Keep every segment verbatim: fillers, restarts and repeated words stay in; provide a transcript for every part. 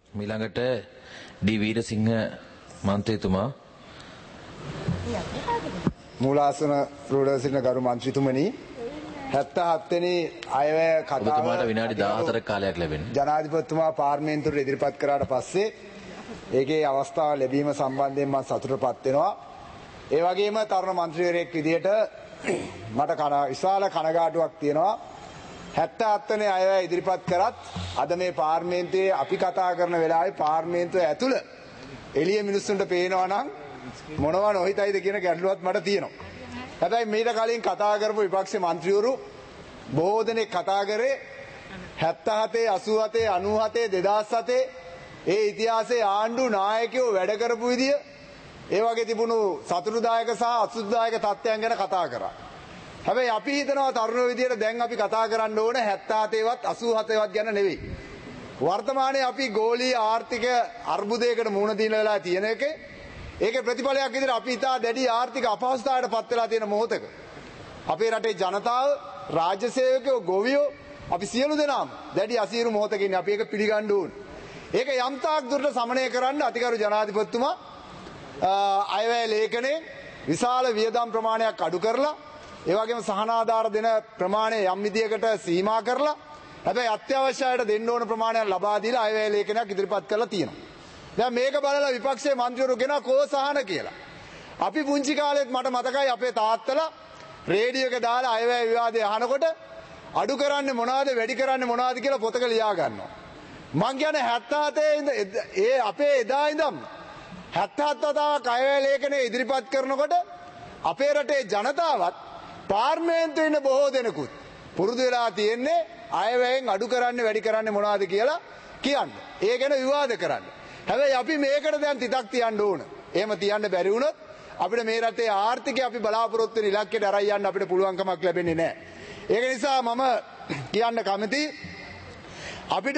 මිළඟට ඩී වීරසිංහ මන්ත්‍රීතුමා. මූලාසන රෝඩ සිටින ගරු මන්ත්‍රීතුමනි, හැත්තෑ හත් වෙනි අයවැය කතාව විනාඩි දාහතරක කාලයක් ලැබෙනවා. ජනාධිපතිතුමා පාර්ලිමේන්තුවට ඉදිරිපත් කරාට පස්සේ ඒකේ අවස්ථාව ලැබීම සම්බන්ධයෙන් මම සතුටුපත් වෙනවා. ඒ වගේම තරුණ මන්ත්‍රීවරයෙක් විදියට මට කන විශාල කනගාටුවක් තියෙනවා. හැත්තෑ හත් වෙනි අයවැය ඉදිරිපත් කරත් අද මේ පාර්ලිමේන්තුවේ අපි කතා කරන වෙලාවේ පාර්ලිමේන්තුව ඇතුළ එළිය මිනිස්සුන්ට පේනවා නම් මොනවා නොහිතයිද කියන ගැටලුවක් මට තියෙනවා. හැබැයි මීට කලින් කතා කරපු විපක්ෂ මන්ත්‍රීවරු බොහෝ දෙනෙක් කතා කරේ හැත්තෑ හතේ අසූ හතේ අනූ හතේ දෙදාස් හතේ ඒ ඉතිහාසයේ ආණ්ඩු නායකයෝ වැඩ කරපු විදිය ඒ වගේ තිබුණු සතුටුදායක සහ අසතුටුදායක තත්ත්වයන් ගැන කතා කරා. හැබැයි අපි හිතනවා තරුණ විදියට දැන් අපි කතා කරන්න ඕන හැත්තෑ හතේවත් අසූ හතේවත් ගැන නෙවෙයි. වර්තමානයේ අපි ගෝලීය ආර්ථික අර්බුදයකට මුහුණ දීලා වෙලා තියෙන එකේ ඒකේ ප්‍රතිඵලයක් විදිහට අපි ඉතා දැඩි ආර්ථික අපහසුතාවයට පත් වෙලා තියෙන මොහොතක අපේ රටේ ජනතාව, රාජ්‍ය සේවකයෝ, ගොවියෝ අපි සියලු දෙනාම දැඩි අසීරු මොහොතක ඉන්නේ. අපි ඒක පිළිගන්න ඕන. ඒක යම් තාක් දුරට සමනය කරන්න අතිගරු ජනාධිපතිතුමා අයවැය ලේඛනයේ විශාල වියදම් ප්‍රමාණයක් අඩු කරලා ඒ වගේම සහනාධාර දෙන ප්‍රමාණය යම් විදියකට සීමා කරලා හැබැයි අත්‍යවශ්‍යයට දෙන්න ඕන ප්‍රමාණයක් ලබා දීලා අයවැය ලේඛනයක් ඉදිරිපත් කරලා තියෙනවා. දැන් මේක බලලා විපක්ෂයේ මන්ත්‍රීවරු ගෙන කෝසහන කියලා. අපි පුංචි කාලෙත් මට මතකයි අපේ තාත්තලා රේඩියෝ එක දාලා අයවැය විවාදය අහනකොට අඩු කරන්නේ මොනවද වැඩි කරන්නේ මොනවද කියලා පොතක ලියා ගන්නවා. මං කියන්නේ හැත්තෑ හතේ ඉඳ ඒ අපේ එදා ඉඳන් හැත්තෑ හත් වතාවක් අයවැය ලේඛනය ඉදිරිපත් කරනකොට අපේ රටේ ජනතාවත් පාර්ලිමේන්තුවේ ඉන්න බොහෝ දෙනෙකුත් පුරුදු වෙලා තියෙන්නේ අයවැයෙන් අඩු කරන්නේ වැඩි කරන්නේ මොනවද කියලා කියන්න. ඒ ගැන විවාද කරන්න. හැබැයි අපි මේකට දැන් තිතක් තියන්න ඕන. එහෙම තියන්න බැරි වුණොත් අපිට මේ රටේ ආර්ථිකය අපි බලාපොරොත්තු වෙන ඉලක්කයට අරන් යන්න අපිට පුළුවන්කමක් ලැබෙන්නේ නැහැ. ඒක නිසා මම කියන්න කැමතියි අපිට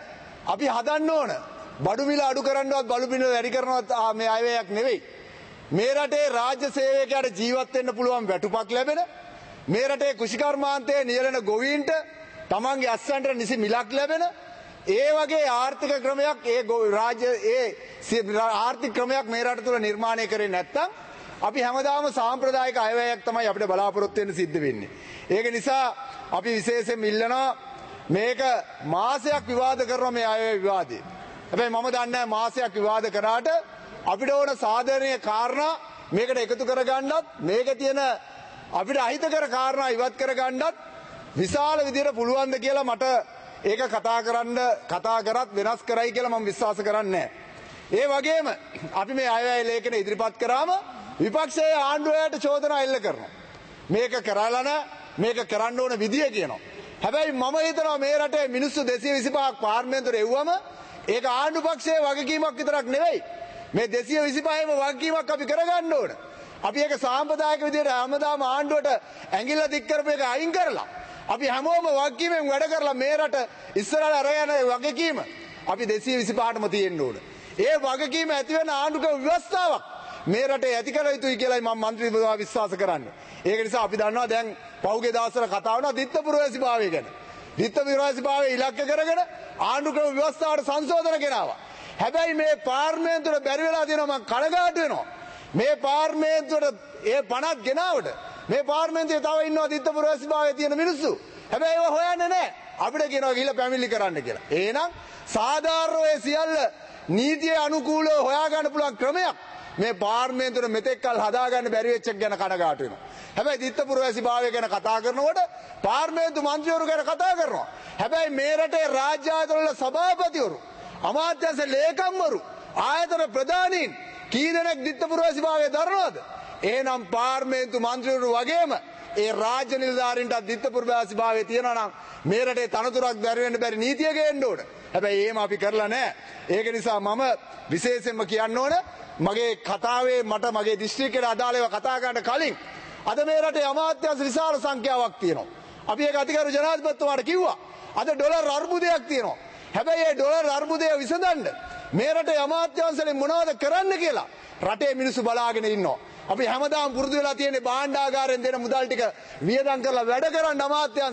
අපි හදන්න ඕන බඩු මිල අඩු කරන්නවත් බඩු මිල වැඩි කරනවත් මේ අයවැයක් නෙවෙයි. මේ රටේ රාජ්‍ය සේවකයාට ජීවත් වෙන්න පුළුවන් වැටුපක් ලැබෙන, මේ රටේ කුෂිකර්මාන්තයේ නියැලෙන ගොවීන්ට තමන්ගේ අස්සන්ට නිසි මිලක් ලැබෙන ඒ වගේ ආර්ථික ක්‍රමයක් ඒ රාජ්‍ය ඒ ආර්ථික ක්‍රමයක් මේ රට තුළ නිර්මාණය කරේ නැත්නම් අපි හැමදාම සාම්ප්‍රදායික අයවැයක් තමයි අපිට බලාපොරොත්තු වෙන්න සිද්ධ වෙන්නේ. ඒක නිසා අපි විශේෂයෙන් ඉල්ලනවා මේක මාසයක් විවාද කරනවා මේ අයවැය විවාදය. හැබැයි මම දන්නේ මාසයක් විවාද කරාට අපිට ඕන සාධාරණීය කාරණා මේකට එකතු කරගන්නත් මේක තියෙන අපිට අහිතකර කාරණා ඉවත් කරගන්නත් විශාල විදිහට පුළුවන්ද කියලා මට ඒක කතා කරන්න කතා කරත් වෙනස් කරයි කියලා මම විශ්වාස කරන්නේ නැහැ. ඒ වගේම අපි මේ අයවැය ලේඛන ඉදිරිපත් කරාම විපක්ෂයේ ආණ්ඩුවට චෝදනා එල්ල කරනවා. මේක කරලා නැහැ, මේක කරන්න ඕන විදිය කියනවා. හැබැයි මම හිතනවා මේ රටේ මිනිස්සු දෙසිය විසිපහක් පාර්ලිමේන්තුවට එව්වම ඒක ආණ්ඩු පක්ෂයේ වගකීමක් විතරක් නෙවෙයි. මේ දෙසිය විසිපහේම වගකීමක් අපි කරගන්න ඕන. අපි ඒක සාම්ප්‍රදායික විදිහට හැමදාම ආණ්ඩුවට ඇඟිල්ල දික් කරපු එක අයින් කරලා අපි හැමෝම වගකීමෙන් වැඩ කරලා මේ රට ඉස්සරහට අරගෙන යන වගකීම අපි දෙසිය විසිපහටම තියෙන්න ඕන. ඒ වගකීම ඇති වෙන ආණ්ඩුක ව්‍යවස්ථාවක් මේ රටේ ඇති කර යුතුයි කියලායි මම මන්ත්‍රීතුමා විශ්වාස කරන්නේ. ඒක නිසා අපි දන්නවා දැන් පහුගිය දවස්වල කතා වුණා දිත්ත පුරවැසිභාවය ගැන. දිත්ත පුරවැසිභාවය ඉලක්ක කරගෙන ආණ්ඩුක ව්‍යවස්ථාවට සංශෝධන ගෙනාවා. හැබැයි මේ පාර්ලිමේන්තුවට බැරි වෙලා තියෙනවා මම කනගාටු වෙනවා. මේ පාර්ලිමේන්තුවට ඒ පනත් ගෙනාවට මේ පාර්ලිමේන්තුවේ තව ඉන්නවා දිත්ත පුරවැසිභාවයේ තියෙන මිනිස්සු. හැබැයි ඒව හොයන්නේ නැහැ. අපිට කියනවා ගිහිල්ලා පැමිණිලි කරන්න කියලා. එහෙනම් සාධාරණව ඒ සියල්ල නීතිය අනුකූලව හොයාගන්න පුළුවන් ක්‍රමයක් මේ පාර්ලිමේන්තුවේ මෙතෙක්කල් හදාගන්න බැරි වෙච්ච එක ගැන කනගාටු වෙනවා. හැබැයි දිත්ත පුරවැසිභාවය ගැන කතා කරනකොට පාර්ලිමේන්තු මන්ත්‍රීවරු ගැන කතා කරනවා. හැබැයි මේ රටේ රාජ්‍ය ආයතනවල සභාපතිවරු, අමාත්‍යාංශ ලේකම්වරු, ආයතන ප්‍රධානීන් කී දෙනෙක් දිත්ත පුරවැසිභාවය දරනවද? එහෙනම් පාර්ලිමේන්තු මන්ත්‍රීවරු වගේම ඒ රාජ්‍ය නිලධාරීන්ට දිත්ත පුරවැසිභාවය තියෙනවා නම් මේ රටේ තනතුරක් බැරි වෙන්න බැරි නීතිය ගේන්න ඕන. හැබැයි එහෙම අපි කරලා නැහැ. ඒක නිසා මම විශේෂයෙන්ම කියන්න ඕන මගේ කතාවේ මට මගේ දිස්ත්‍රික්කයට අදාළව කතා කරන්න කලින් අද මේ රටේ අමාත්‍යාංශ විශාල සංඛ්‍යාවක් තියෙනවා. අපි ඒක අතිගරු ජනාධිපතිතුමාට කිව්වා. අද ඩොලර් අර්බුදයක් තියෙනවා. හැබැයි ඒ ඩොලර් අර්බුදය විසඳන්න මේ රටේ අමාත්‍යාංශවලින් මොනවද කරන්න කියලා රටේ මිනිස්සු බලාගෙන ඉන්නවා. අපි හැමදාම පුරුදු වෙලා තියෙන්නේ භාණ්ඩාගාරයෙන් දෙන මුදල් ටික වියදම් කරලා වැඩ කරන්න අමාත්‍යාංශේ.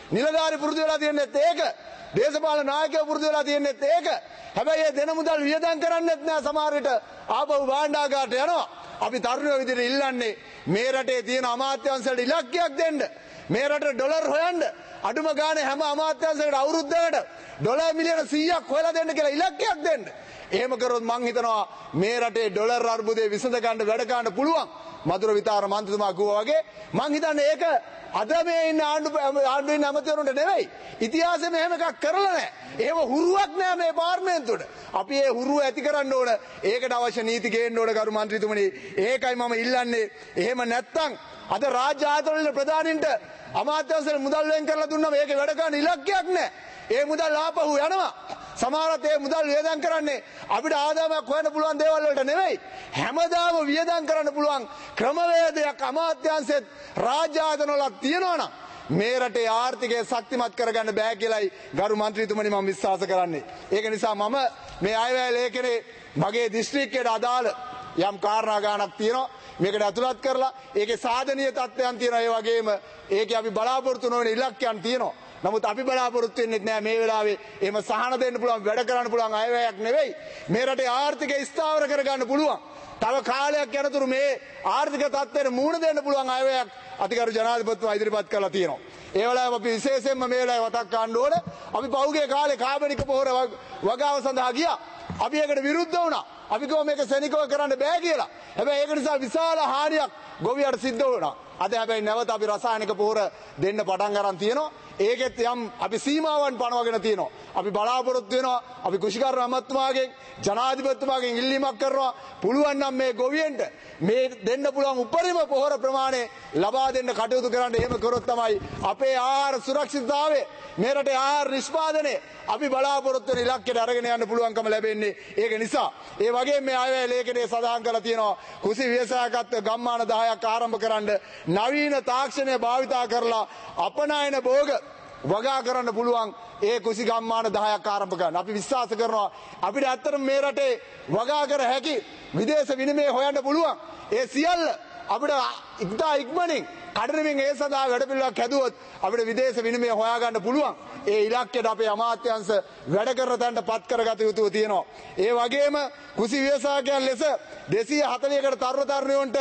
නිලධාරි පුරුදු වෙලා තියෙන්නේත් ඒක. දේශපාලන නායකයෝ පුරුදු වෙලා තියෙන්නේත් ඒක. හැබැයි ඒ දෙන මුදල් වියදම් කරන්නෙත් නෑ සමහර විට ආපහු භාණ්ඩාගාරට යනවා. අපි තරුණයෝ විදිහට ඉල්ලන්නේ මේ රටේ තියෙන අමාත්‍යාංශවලට ඉලක්කයක් දෙන්න. මේ රටේ ඩොලර් හොයන්න අඩුම ගානේ හැම අමාත්‍යාංශයකට අවුරුද්දකට ඩොලර් මිලියන සීයක් හොයලා දෙන්න කියලා ඉලක්කයක් දෙන්න. එහෙම කරොත් මං හිතනවා මේ රටේ ඩොලර් අර්බුදේ විසඳ ගන්න වැඩ ගන්න පුළුවන්. මధుර විතාර මන්ත්‍රීතුමා කිව්වා වගේ මං හිතන්නේ ඒක අද මේ ඉන්න ආණ්ඩු ආණ්ඩුවේ ඉන්න ඇමතිවරුන්ට නෙවෙයි. ඉතිහාසෙම එහෙම එකක් කරලා නැහැ. එහෙම හුරුවක් නැහැ මේ පාර්ලිමේන්තුවට. අපි ඒ හුරුව ඇති කරන්න ඕන. ඒකට අවශ්‍ය නීති ගේන්න ඕන ගරු මන්ත්‍රීතුමනි. ඒකයි මම ඉල්ලන්නේ. එහෙම නැත්තම් අද රාජ්‍ය ආයතන වල ප්‍රධානීන්ට අමාත්‍යාංශවල මුදල් වෙන් කරලා දුන්නම ඒකේ වැඩ ගන්න ඉලක්කයක් නැහැ. ඒ මුදල් ආපහු යනවා. සමහරත් ඒ මුදල් වියදම් කරන්නේ අපිට ආදායමක් හොයන්න පුළුවන් දේවල් වලට නෙවෙයි. හැමදාම වියදම් කරන්න පුළුවන් ක්‍රමවේදයක් අමාත්‍යාංශෙත් රාජ්‍ය ආයතන වල තියෙනවා නම් මේ රටේ ආර්ථිකය ශක්තිමත් කරගන්න බෑ කියලායි ගරු මන්ත්‍රීතුමනි මම විශ්වාස කරන්නේ. ඒක නිසා මම මේ අයවැය ලේඛනයේ මගේ දිස්ත්‍රික්කයට අදාළ යම් කාරණා ගානක් තියෙනවා. මේකට අතුලත් කරලා ඒකේ සාධනීය තත්ත්වයන් තියෙනවා. ඒ වගේම ඒකේ අපි බලාපොරොත්තු නොවන ඉලක්කයන් තියෙනවා. නමුත් අපි බලාපොරොත්තු වෙන්නේ නැහැ මේ වෙලාවේ එහෙම සහන දෙන්න පුළුවන් වැඩ කරන්න පුළුවන් අයවැයක් නෙවෙයි. මේ රටේ ආර්ථිකය ස්ථාවර කරගන්න පුළුවන්. තව කාලයක් යනතුරු මේ ආර්ථික තත්ත්වයට මුහුණ දෙන්න පුළුවන් අයවැයක් අතිගරු ජනාධිපතිතුමා ඉදිරිපත් කරලා තියෙනවා. ඒ වෙලාවෙම අපි විශේෂයෙන්ම මේ වෙලාවේ වතක් ගන්න ඕන. අපි පහුගිය කාලේ කාබනික පොහොර වගාව සඳහා ගියා. අපි ඒකට විරුද්ධ වුණා. අපි කිව්වා මේක සෙනිකව කරන්න බෑ කියලා. හැබැයි ඒක නිසා විශාල හානියක් ගොවියට සිද්ධ වුණා. අද හැබැයි නැවත අපි රසායනික පොහොර දෙන්න පටන් ගන්න තියෙනවා. ඒකෙත් යම් අපි සීමාවන් පනවගෙන තියෙනවා. අපි බලාපොරොත්තු වෙනවා අපි කුෂිකර්ම අමාත්‍යතුමාගෙන් ජනාධිපතිතුමාගෙන් ඉල්ලීමක් කරනවා පුළුවන් නම් මේ ගොවියන්ට මේ දෙන්න පුළුවන් උපරිම පොහොර ප්‍රමාණය ලබා දෙන්න කටයුතු කරන්න. එහෙම කරොත් තමයි අපේ ආහාර සුරක්ෂිතතාවය මේ රටේ ආහාර නිෂ්පාදනය අපි බලාපොරොත්තු වෙන ඉලක්කයට අරගෙන යන්න පුළුවන්කම ලැබෙන්නේ ඒක නිසා. ඒ වගේම මේ අයවැය ලේඛනයේ සඳහන් කරලා තියෙනවා කුසි ව්‍යවසායකත්ව ගම්මාන දහයක් ආරම්භ කරන්න නවීන තාක්ෂණය භාවිතා කරලා අපනයන භෝග වගා කරන්න පුළුවන් ඒ කුසි ගම්මාන දහයක් ආරම්භ කරන්න. අපි විශ්වාස කරනවා අපිට ඇත්තටම මේ රටේ වගා කර හැකි විදේශ විනිමය හොයන්න පුළුවන්. ඒ සියල්ල අපිට ඉක්තා ඉක්මනින් කඩනමින් ඒ සඳහා වැඩපිළිවෙලක් හැදුවොත් අපිට විදේශ විනිමය හොයාගන්න පුළුවන්. ඒ ඉලක්කයට අපේ අමාත්‍යාංශ වැඩ කරන තැනට පත් කරගත යුතුව තියෙනවා. ඒ වගේම කුසි ව්‍යවසායකයන් ලෙස දෙසිය හතළිහකට තරුණ තරුණියන්ට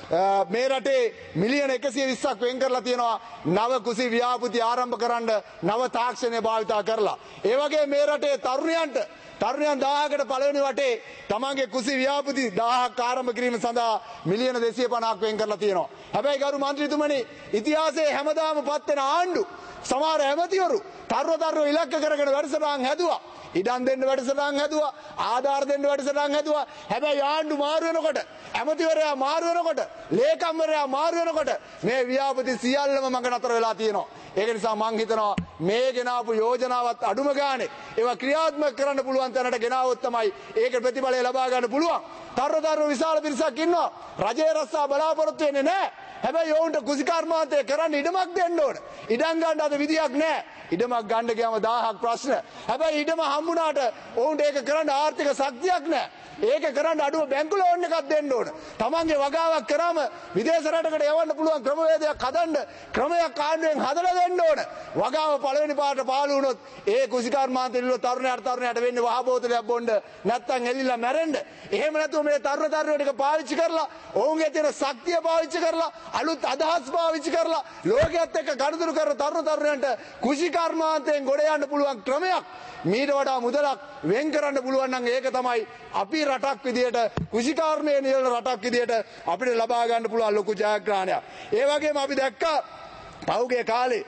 මේ රටේ මිලියන එකසිය විස්සක් වෙන් කරලා තියෙනවා නව කුසි ව්‍යාපෘති ආරම්භ කරන්න නව තාක්ෂණය භාවිතා කරලා. ඒ වගේ මේ රටේ තරුණයන්ට තරුණයන් දහයකට පළවෙනි වටේ තමන්ගේ කුසි ව්‍යාපෘති දහයක් ආරම්භ කිරීම සඳහා මිලියන දෙසිය පනහක් වෙන් කරලා තියෙනවා. හැබැයි ගරු මන්ත්‍රීතුමනි ඉතිහාසයේ හැමදාම පත් වෙන ආණ්ඩු සමහර ඇමතිවරු තරුණ තරුණ ඉලක්ක කරගෙන වැඩසටහන් හැදුවා. ඉඩම් දෙන්න වැඩසටහන් හැදුවා. ආධාර දෙන්න වැඩසටහන් හැදුවා. හැබැයි ආණ්ඩු මාරු වෙනකොට ඇමතිවරයා මාරු වෙනකොට ලේකම්වරයා මාරු වෙනකොට මේ ව්‍යාපෘති සියල්ලම මඟ නතර වෙලා තියෙනවා. ඒක නිසා මං හිතනවා මේ ගෙනාවු යෝජනාවත් අඩුම ගානේ ඒවා ක්‍රියාත්මක කරන්න පුළුවන් තැනට ගෙනාවොත් තමයි ඒක ප්‍රතිඵලය ලබා ගන්න පුළුවන්. තරුණ තරුණ විශාල පිරිසක් ඉන්නවා. රජයේ රස්සා බලාපොරොත්තු වෙන්නේ නැහැ. හැබැයි ඔවුන්ට කුසිකර්මාන්තය කරන්න ඉඩමක් දෙන්න ඕන. ඉඩම් ගන්න අද විදියක් නැහැ. ඉඩමක් ගන්න ගියාම දහයක් ප්‍රශ්න. හැබැයි ඉඩම හම්බුණාට ඔවුන්ට ඒක කරන්න ආර්ථික ශක්තියක් නැහැ. ඒක කරන්න අඩුව බැංකු ලෝන් එකක් දෙන්න ඕන. තමන්ගේ වගාවක් කරාම විදේශ රටකට යවන්න පුළුවන් ක්‍රමවේදයක් හදන්න ක්‍රමයක් ආණ්ඩුවෙන් හදලා දෙන්න ඕන. වගාව පළවෙනි පාරට පාළු වුණොත් ඒ කුසිකර්මාන්තේ ඉල්ල තරුණයාට තරුණයාට වෙන්නේ වහ බෝතලයක් බොන්න නැත්තම් එල්ලිලා මැරෙන්න. එහෙම නැතුව මේ තරුණ තරුණිය ටික පාවිච්චි කරලා ඔවුන්ගේ තියෙන ශක්තිය පාවිච්චි කරලා අලුත් අදහස් පාවිච්චි කරලා ලෝකයේත් එක්ක ගනුදෙනු කරන තරුණ තරුණයන්ට කුසිකර්මාන්තයෙන් ගොඩ යන්න පුළුවන් ක්‍රමයක් මීට වඩා මුදලක් වෙන් කරන්න පුළුවන් නම් ඒක තමයි අපි රටක් විදියට කුසිකාර්මයේ නියලන රටක් විදියට අපිට ලබා ගන්න පුළුවන් ලොකු ජයග්‍රහණයක්. ඒ වගේම අපි දැක්කා පහුගිය කාලේ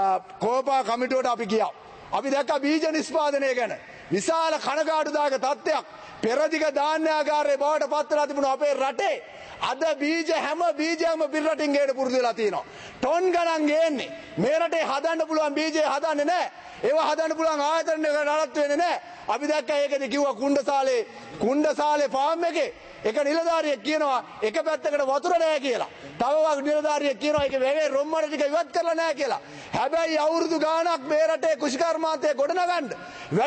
කෝපා කමිටුවට අපි ගියා. අපි දැක්කා බීජ නිෂ්පාදනය ගැන විශාල කනගාටුදායක තත්ත්වයක් පෙරදිග ධාන්‍යාගාරයේ බවට පත් වෙලා තිබුණා අපේ රටේ. අද බීජ හැම බීජයක්ම පිටරටින් ගේන්න පුරුදු වෙලා තියෙනවා. ටොන් ගණන් ගේන්නේ. මේ රටේ හදන්න පුළුවන් බීජය හදන්නේ නැහැ. ඒවා හදන්න පුළුවන් ආයතන එක නඩත්තු වෙන්නේ නැහැ. අපි දැක්කා ඒකදී කිව්වා කුණ්ඩසාලේ කුණ්ඩසාලේ ෆාම් එකේ එක නිලධාරියෙක් කියනවා එක පැත්තකට වතුර නැහැ කියලා. තව වගේ නිලධාරියෙක් කියනවා ඒක වැවේ රොම්මඩ ටික ඉවත් කරලා නැහැ කියලා. හැබැයි අවුරුදු ගාණක් මේ රටේ කුෂිකර්මාන්තය ගොඩනගන්න වැඩ කටයුතු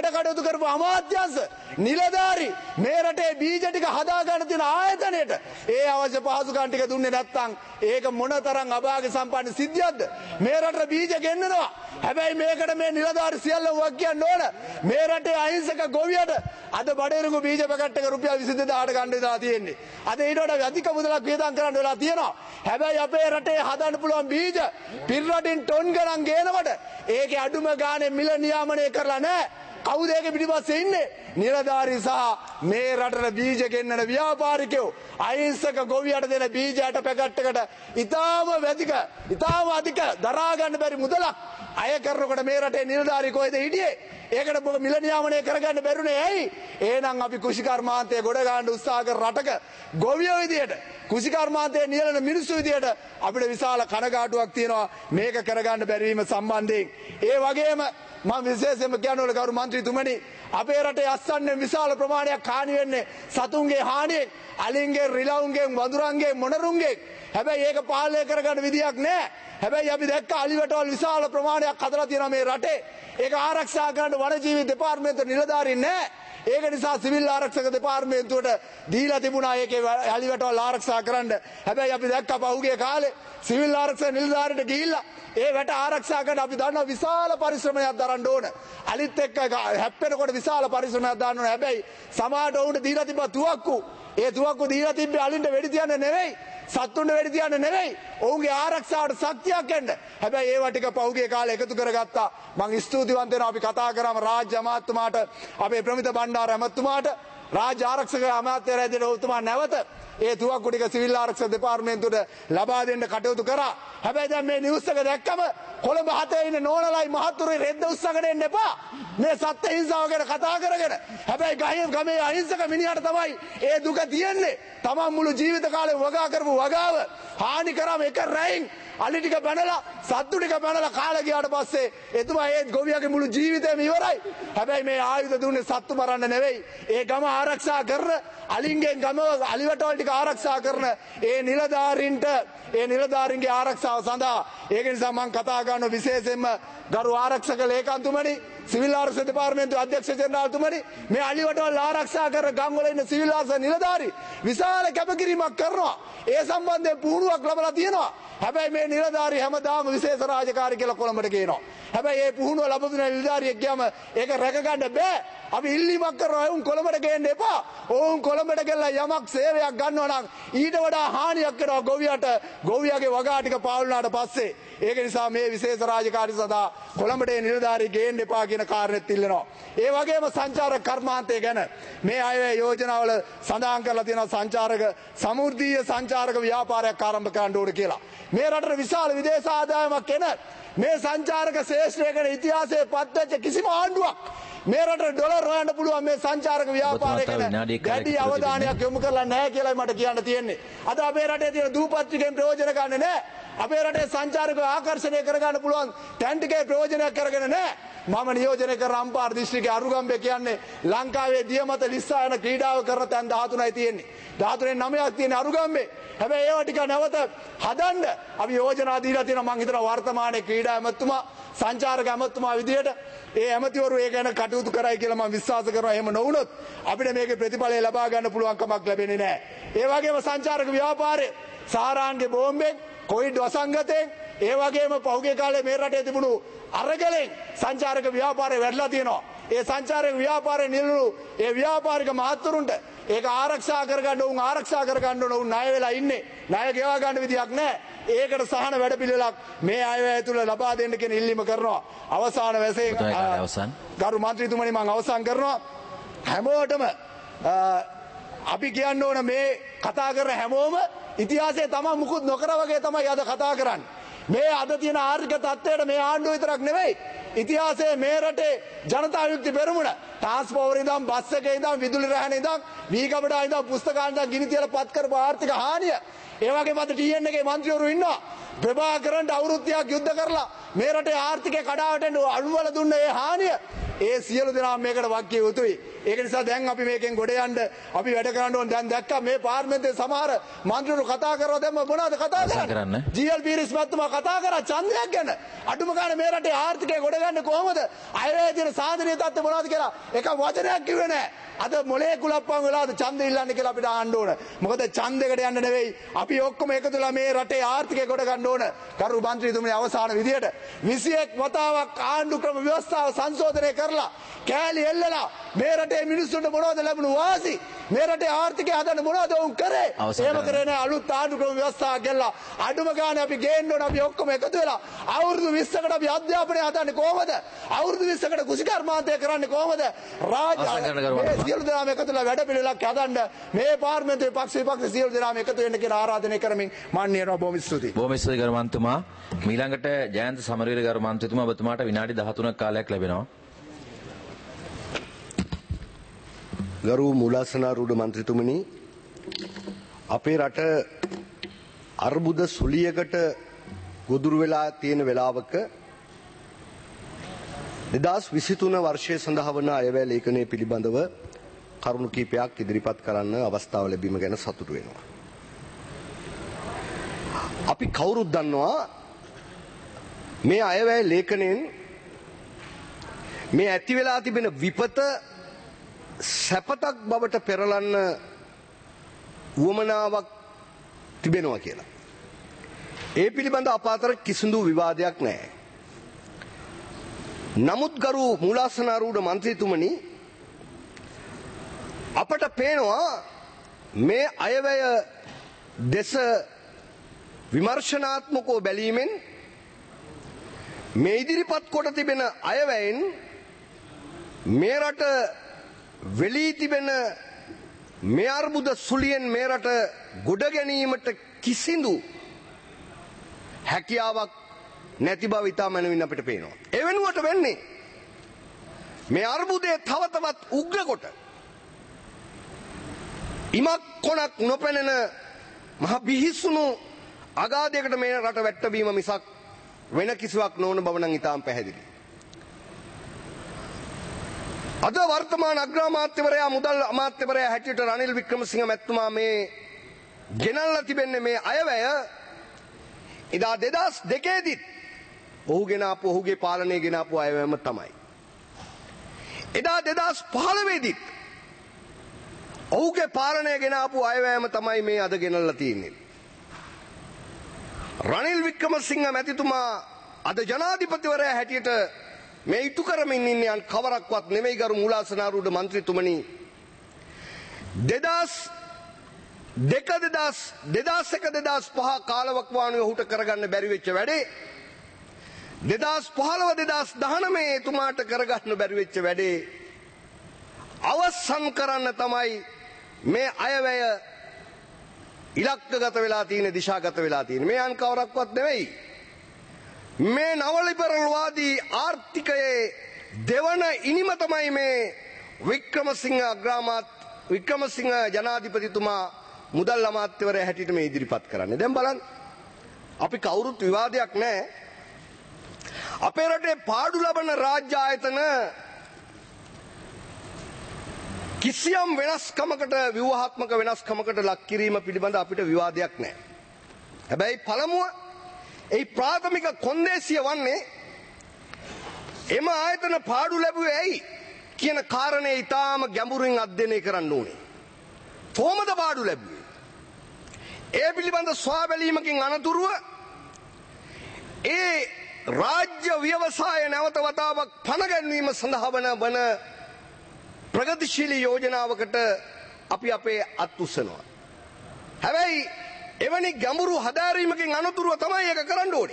කරපු අමාත්‍යංශ නිලධාරි මේ රටේ බීජ ටික හදා ගන්න තියෙන ආයතනයට ඒ අවශ්‍ය පහසුකම් ටික දුන්නේ නැත්නම් ඒක මොනතරම් අභාග්‍ය සම්පන්න සිද්ධියක්ද? මේ රටට බීජ ගෙන්නනවා. හැබැයි මේකට මේ නිලධාරි සියල්ලම වක් කියන්න ඕන. මේ රටේ අහිංසක ගොවියට අද බඩේරුඟු බීජ පැකට් එක රුපියල් විසි දෙදාහකට ගන්න වෙලා තියෙන්නේ. අද ඊට වඩා අධික මුදලක් වියදම් කරන්න වෙලා තියෙනවා. හැබැයි අපේ රටේ හදන්න පුළුවන් බීජ පිටරටින් ටොන් ගණන් ගේනකොට ඒකේ අඩුම ගානේ මිල නියාමනය කරලා නැහැ. කවුද ඒකේ පිටිපස්සේ ඉන්නේ? නිලධාරී සහ මේ රටට බීජ ගෙන්නන ව්‍යාපාරිකයෝ අහිංසක ගොවියට දෙන බීජයට පැකට් එකට ඉතාම වැඩික ඉතාම අධික දරා ගන්න බැරි මුදලක් අය කරනකොට මේ රටේ නිලධාරී කොහෙද හිටියේ? ඒකට මොකද මිල නියාමනය කරගන්න බැරුනේ ඇයි? එහෙනම් අපි කුෂිකර්මාන්තයේ ගොඩ ගන්න උත්සාහ කර රටක ගොවියෝ විදියට කුෂිකර්මාන්තයේ නියලන මිනිස්සු විදියට අපිට විශාල කනගාටුවක් තියෙනවා මේක කරගන්න බැරි වීම සම්බන්ධයෙන්. ඒ වගේම මම විශේෂයෙන්ම කියන්න ඕන ගරු මන්ත්‍රීතුමනි අපේ රටේ අස්සන්නේ විශාල ප්‍රමාණයක් හානි වෙන්නේ සතුන්ගේ හානියෙන් අලින්ගේ රිලවුන්ගේ වඳුරන්ගේ මොනරුන්ගේ. හැබැයි ඒක පාලනය කරගන්න විදියක් නැහැ. හැබැයි අපි දැක්ක අලිවටවල් විශාල ප්‍රමාණයක් හදලා තියෙනවා මේ රටේ. ඒක ආරක්ෂා කරන්න වනජීවි දෙපාර්තමේන්තුව නිලධාරීන් නැහැ. ඒක නිසා සිවිල් ආරක්ෂක දෙපාර්තමේන්තුවට දීලා තිබුණා ඒකේ අලිවටවල් ආරක්ෂා කරන්න. හැබැයි අපි දැක්ක පහුගිය කාලේ සිවිල් ආරක්ෂක නිලධාරීන්ට ගිහිල්ලා ඒ වැට ආරක්ෂා කරන්න අපි දන්නවා විශාල පරිශ්‍රමයක් දරන්න ඕන. අලිත් එක්ක හැප්පෙනකොට විශාල පරිශ්‍රමයක් දාන්න ඕන. හැබැයි සමාජයට උන්ට දීලා තිබ්බ තුවක්කු. ඒ තුවක්කු දීලා තිබ්බේ අලින්ට වෙඩි තියන්න නෙවෙයි. සත්තුන්ට වෙඩි තියන්න නෙවෙයි. ඔවුන්ගේ ආරක්ෂාවට ශක්තියක් එන්න. හැබැයි ඒවා ටික පහුගිය කාලේ එකතු කරගත්තා. මම ස්තුතිවන්ත වෙනවා අපි කතා කරාම රාජ්‍ය අමාත්‍යතුමාට අපේ ප්‍රමිත බණ්ඩාර ඇමතුමාට රාජ්‍ය ආරක්ෂක අමාත්‍යවරයා උතුමා නැවත ඒ තුවක්කු ටික සිවිල් ආරක්ෂක දෙපාර්තමේන්තුවට ලබා දෙන්න කටයුතු කරා. හැබැයි දැන් මේ නිවුස් එක දැක්කම කොළඹ හතේ ඉන්න නෝනලයි මහතුරුයි රෙද්ද උස්සගෙන එන්න එපා. මේ සත්ත්ව හිංසාව ගැන කතා කරගෙන. හැබැයි ගහේ ගමේ අහිංසක මිනිහට තමයි ඒ දුක තියෙන්නේ. තමන් මුළු ජීවිත කාලේ වගා කරපු වගාව හානි කරාම එක රැයින් අලි ටික බැනලා සත්තු ටික බැනලා කාලා ගියාට පස්සේ එතුමා ඒ ගොවියාගේ මුළු ජීවිතේම ඉවරයි. හැබැයි මේ ආයුධ දුන්නේ සත්තු මරන්න නෙවෙයි. ඒ ගම ආරක්ෂා කරන අලින්ගෙන් ගම අලිවටවල් ටික ආරක්ෂා කරන ඒ නිලධාරීන්ට ඒ නිලධාරීන්ගේ ආරක්ෂාව සඳහා ඒක නිසා මම කතා කරන විශේෂයෙන්ම ගරු ආරක්ෂක ලේකම්තුමනි සිවිල් ආරක්ෂක දෙපාර්තමේන්තුවේ අධ්‍යක්ෂ ජෙනරාල්තුමනි මේ අලිවටවල් ආරක්ෂා කරන ගම් වල ඉන්න සිවිල් ආරක්ෂක නිලධාරී විශාල කැපකිරීමක් කරනවා. ඒ සම්බන්ධයෙන් පුහුණුවක් ලැබලා තියෙනවා. හැබැයි මේ නිලධාරී හැමදාම විශේෂ රාජකාරී කියලා කොළඹට ගේනවා. හැබැයි ඒ පුහුණුව ලැබපු නිලධාරියෙක් ගියාම ඒක රැක ගන්න බෑ. අපි ඉල්ලීමක් කරනවා වුන් කොළඹට ගේන්න එපා. ඕන් කොළඹට ගෙල්ලා යමක් සේවයක් ගන්නවා නම් ඊට වඩා හානියක් කරනවා ගොවියට. ගොවියාගේ වගා ටික පාවුනාට පස්සේ ඒක නිසා මේ විශේෂ රාජකාරී සදා කොළඹට නිලධාරී ගේන්න එපා කියන කාරණෙත් ඉල්ලනවා. ඒ වගේම සංචාරක කර්මාන්තය ගැන මේ අයවැය යෝජනාවල සඳහන් කරලා තියෙනවා සංචාරක සමෘද්ධීය සංචාරක ව්‍යාපාරයක් ආරම්භ කරන්න ඕන කියලා. මේ රටට විශාල විදේශ ආදායමක් එන මේ සංචාරක ශේෂ්ත්‍රය ගැන ඉතිහාසයේ පත්වෙච්ච කිසිම ආණ්ඩුවක් මේ රටට ඩොලර් හොයන්න පුළුවන් මේ සංචාරක ව්‍යාපාරය ගැන වැඩි අවධානයක් යොමු කරලා නැහැ කියලායි මට කියන්න තියෙන්නේ. අද අපේ රටේ තියෙන දූපත්තිකෙන් ප්‍රයෝජන ගන්න නැහැ. අපේ රටේ සංචාරකව ආකර්ෂණය කරගන්න පුළුවන් ටැන් ටිකේ ප්‍රයෝජනයක් කරගෙන නැහැ. මම නියෝජනය කර රම්පාර දිස්ත්‍රික්කයේ අරුගම්බේ කියන්නේ ලංකාවේ දියමත ලිස්සා යන ක්‍රීඩාව කරන තැන් දහතුනයි තියෙන්නේ. දහතුනෙන් නවයක් තියෙන අරුගම්බේ. හැබැයි ඒවා ටික නැවත හදන්න අපි යෝජනා දීලා තියෙනවා. මම හිතනවා වර්තමානයේ ක්‍රීඩා ඇමතුමා සංචාරක ඇමතුමා විදියට ඒ ඇමතිවරු ඒ ගැන කටයුතු කරයි කියලා මම විශ්වාස කරනවා. එහෙම නොවුනොත් අපිට මේකේ ප්‍රතිඵලය ලබා ගන්න පුළුවන් කමක් ලැබෙන්නේ නැහැ. ඒ වගේම සංචාරක ව්‍යාපාරයේ සාරාන්ගේ බෝම්බෙන් කොවිඩ් වසංගතයෙන් ඒ වගේම පහුගිය කාලේ මේ රටේ තිබුණු අරගලෙන් සංචාරක ව්‍යාපාරය වැඩිලා තියෙනවා. ඒ සංචාරක ව්‍යාපාරයේ නිලුණු ඒ ව්‍යාපාරික මහත්තුරුන්ට ඒක ආරක්ෂා කරගන්න උන් ආරක්ෂා කරගන්න ඕන උන් ණය වෙලා ඉන්නේ. ණය ගෙවා ගන්න විදියක් නැහැ. ඒකට සහන වැඩපිළිවෙලක් මේ අයවැය තුල ලබා දෙන්න කියන ඉල්ලීම කරනවා. අවසාන වශයෙන් ගරු මන්ත්‍රීතුමනි මම අවසන් කරනවා. හැමෝටම අපි කියන්න ඕන මේ කතා කරන හැමෝම ඉතිහාසයේ තමයි මුකුත් නොකර වගේ තමයි අද කතා කරන්නේ. මේ අද තියෙන ආර්ථික තත්ත්වයට මේ ආණ්ඩුව විතරක් නෙවෙයි ඉතිහාසයේ මේ රටේ ජනතා විමුක්ති පෙරමුණ ට්‍රාන්ස්පෝර්ට් ඉදන් බස් එකේ ඉදන් විදුලි රැහැන ඉදන් වීගබඩා ඉදන් පුස්තකාලේ ඉදන් ගිනි තියලා පත් කරපු ආර්ථික හානිය ඒ වගේම අද ටී එන් එකේ මන්ත්‍රීවරු ඉන්නවා ප්‍රභාකරන්ට අවුරුද්දක් යුද්ධ කරලා මේ රටේ ආර්ථිකය කඩාවැටෙන්න අනුවල දුන්න ඒ හානිය ඒ සියලු දෙනා මේකට වගකිය යුතුයි. ඒක නිසා දැන් අපි මේකෙන් ගොඩ යන්න අපි වැඩ කරන්න ඕන. දැන් දැක්කා මේ පාර්ලිමේන්තුවේ සමහර මන්ත්‍රීවරු කතා කරනවා දැන් මොනවද කතා කරන්නේ? ජී.එල්. පීරිස් මහත්මයා කතා කරා ඡන්දයක් ගැන. අඩුම ගානේ මේ රටේ ආර්ථිකය ගොඩ ගන්න කොහොමද? අයවැය තියෙන සාධනීය තත්ත්වය මොනවද කියලා එක වචනයක් කිව්වේ නැහැ. අද මොලේ කුලප්පන් වෙලාද ඡන්දෙ ඉල්ලන්න කියලා අපිට අහන්න ඕන. මොකද ඡන්දයකට යන්න නෙවෙයි අපි ඔක්කොම එකතු වෙලා මේ රටේ ආර්ථිකය ගොඩ ගන්න ඕන. කරු මන්ත්‍රීතුමනි අවසාන විදියට විසිඑක් වතාවක් ආණ්ඩු ක්‍රම ව්‍යවස්ථාව සංශෝධනය කරලා කෑලි එල්ලලා මේ රටේ මිනිස්සුන්ට මොනවද ලැබුණු වාසි? මේ රටේ ආර්ථිකය හදන්න මොනවද වුන් කරේ? එහෙම කරේ නැහැ. අලුත් ආණ්ඩු ක්‍රම ව්‍යවස්ථාවක් ගෙල්ලා අඩුම ගානේ අපි ගේන්න ඕන. අපි ඔක්කොම එකතු වෙලා අවුරුදු විස්සකට අපි අධ්‍යාපනය හදන්නේ කොහොමද? අවුරුදු විස්සකට කුසිකර්මාන්තය කරන්නේ කොහොමද? රාජ්‍ය සියලු දෙනාම එකතු වෙලා වැඩ පිළිවෙලක් හදන්න මේ පාර්ලිමේන්තුවේ පක්ෂ විපක්ෂ සියලු දෙනාම එකතු වෙන්න කියලා ආරාධනය කරමින් මාන්‍යව බොහොම ස්තුතියි. බොහොම ස්තුතියි ගරු මන්ත්‍රීතුමා. ඊළඟට ජයන්ත සමරවීර ගරු මන්ත්‍රීතුමා ඔබතුමාට විනාඩි දහතුනක කාලයක් ලැබෙනවා. ගරු මූලාසනාරූඪ මන්ත්‍රීතුමනි, අපේ රට අර්බුද සුලියකට ගොදුරු වෙලා තියෙන වෙලාවක දෙදහස් විසිතුන වර්ෂය සඳහා වන අයවැය ලේඛනය පිළිබඳව කරුණු කීපයක් ඉදිරිපත් කරන්න අවස්ථාව ලැබීම ගැන සතුටු වෙනවා. අපි කවුරුත් දන්නවා මේ අයවැය ලේඛනයෙන් මේ ඇති වෙලා තිබෙන විපත සැපතක් බවට පෙරලන්න උවමනාවක් තිබෙනවා කියලා. ඒ පිළිබඳ අප අතර කිසිදු විවාදයක් නැහැ. නමුත් ගරු මූලාසනාරූඪ මන්ත්‍රීතුමනි, අපට පේනවා මේ අයවැය දෙස විමර්ශනාත්මකව බැලීමෙන් මේ ඉදිරිපත් කොට තිබෙන අයවැයෙන් මේ රට වෙලී තිබෙන මේ අර්බුද සුලියෙන් මේ රට ගොඩ ගැනීමට කිසිදු හැකියාවක් නැති බව ඉතා මැනවින් අපිට පේනවා. ඒ වෙනුවට වෙන්නේ මේ අර්බුදය තව තවත් උග්‍ර කොට ඉමක් කොනක් නොපෙනෙන මහ බිහිසුණු අගාධයකට මේ රට වැට්ටවීම මිසක් වෙන කිසිවක් නොවන බව නම් ඉතාම පැහැදිලි. අද වර්තමාන අග්‍රාමාත්‍යවරයා මුදල් අමාත්‍යවරයා හැටියට රනිල් වික්‍රමසිංහ මැතිතුමා මේ ගෙනල්ලා තිබෙන්නේ මේ අයවැය ඉදා දෙදහස් දෙකේදීත් ඔහු ගෙන ආපු ඔහුගේ පාලනය ගෙන ආපු අයවැයම තමයි. එදා දෙදහස් පහළොවේදීත් ඔහුගේ පාලනය ගෙන ආපු අයවැයම තමයි මේ අද ගෙනල්ලා තියෙන්නේ. රනිල් වික්‍රමසිංහ මැතිතුමා අද ජනාධිපතිවරයා හැටියට මේ ඉටු කරමින් ඉන්නේ යන් කවරක්වත් නෙමෙයි ගරු මූලාසනාරූඪ මන්ත්‍රීතුමනි. දෙදහස් දෙක දෙදහස් දෙදහස් එක දෙදහස් පහ කාලවකවානුවේ ඔහුට කරගන්න බැරි වෙච්ච වැඩේ දෙදහස් පහළොව දෙදහස් දහනවය එතුමාට කරගන්න බැරි වෙච්ච වැඩේ අවසන් කරන්න තමයි මේ අයවැය ඉලක්කගත වෙලා තියෙන, දිශාගත වෙලා තියෙන. මේ අන් කවරක්වත් නෙවෙයි. මේ නවලිබරල්වාදී ආර්ථිකයේ දෙවන ඉනිම තමයි මේ වික්‍රමසිංහ අග්‍රාමාත් වික්‍රමසිංහ ජනාධිපතිතුමා මුදල් අමාත්‍යවරයා හැටියට මේ ඉදිරිපත් කරන්නේ. දැන් බලන්න, අපි කවුරුත් විවාදයක් නැහැ. අපේ රටේ පාඩු ලබන රාජ්‍ය ආයතන කිසියම් වෙනස්කමකට, ව්‍යුහාත්මක වෙනස්කමකට ලක් කිරීම පිළිබඳ අපිට විවාදයක් නැහැ. හැබැයි පළමුව ඒ ප්‍රාථමික කොන්දේසිය වන්නේ එම ආයතන පාඩු ලැබුවේ ඇයි කියන කාරණේ ඊටාම ගැඹුරින් අධ්‍යයනය කරන්න ඕනේ. කොහොමද පාඩු ලැබුවේ? ඒ පිළිබඳ ස්වාබැලීමකින් අනතුරුව ඒ රාජ්‍ය ව්‍යවසාය නැවත වතාවක් පණ ගැන්වීම සඳහා වන වන ප්‍රගතිශීලී යෝජනාවකට අපි අපේ අත් උස්සනවා. හැබැයි එවැනි ගැඹුරු හදාරීමකින් අනතුරුව තමයි ඒක කරන්න ඕනේ.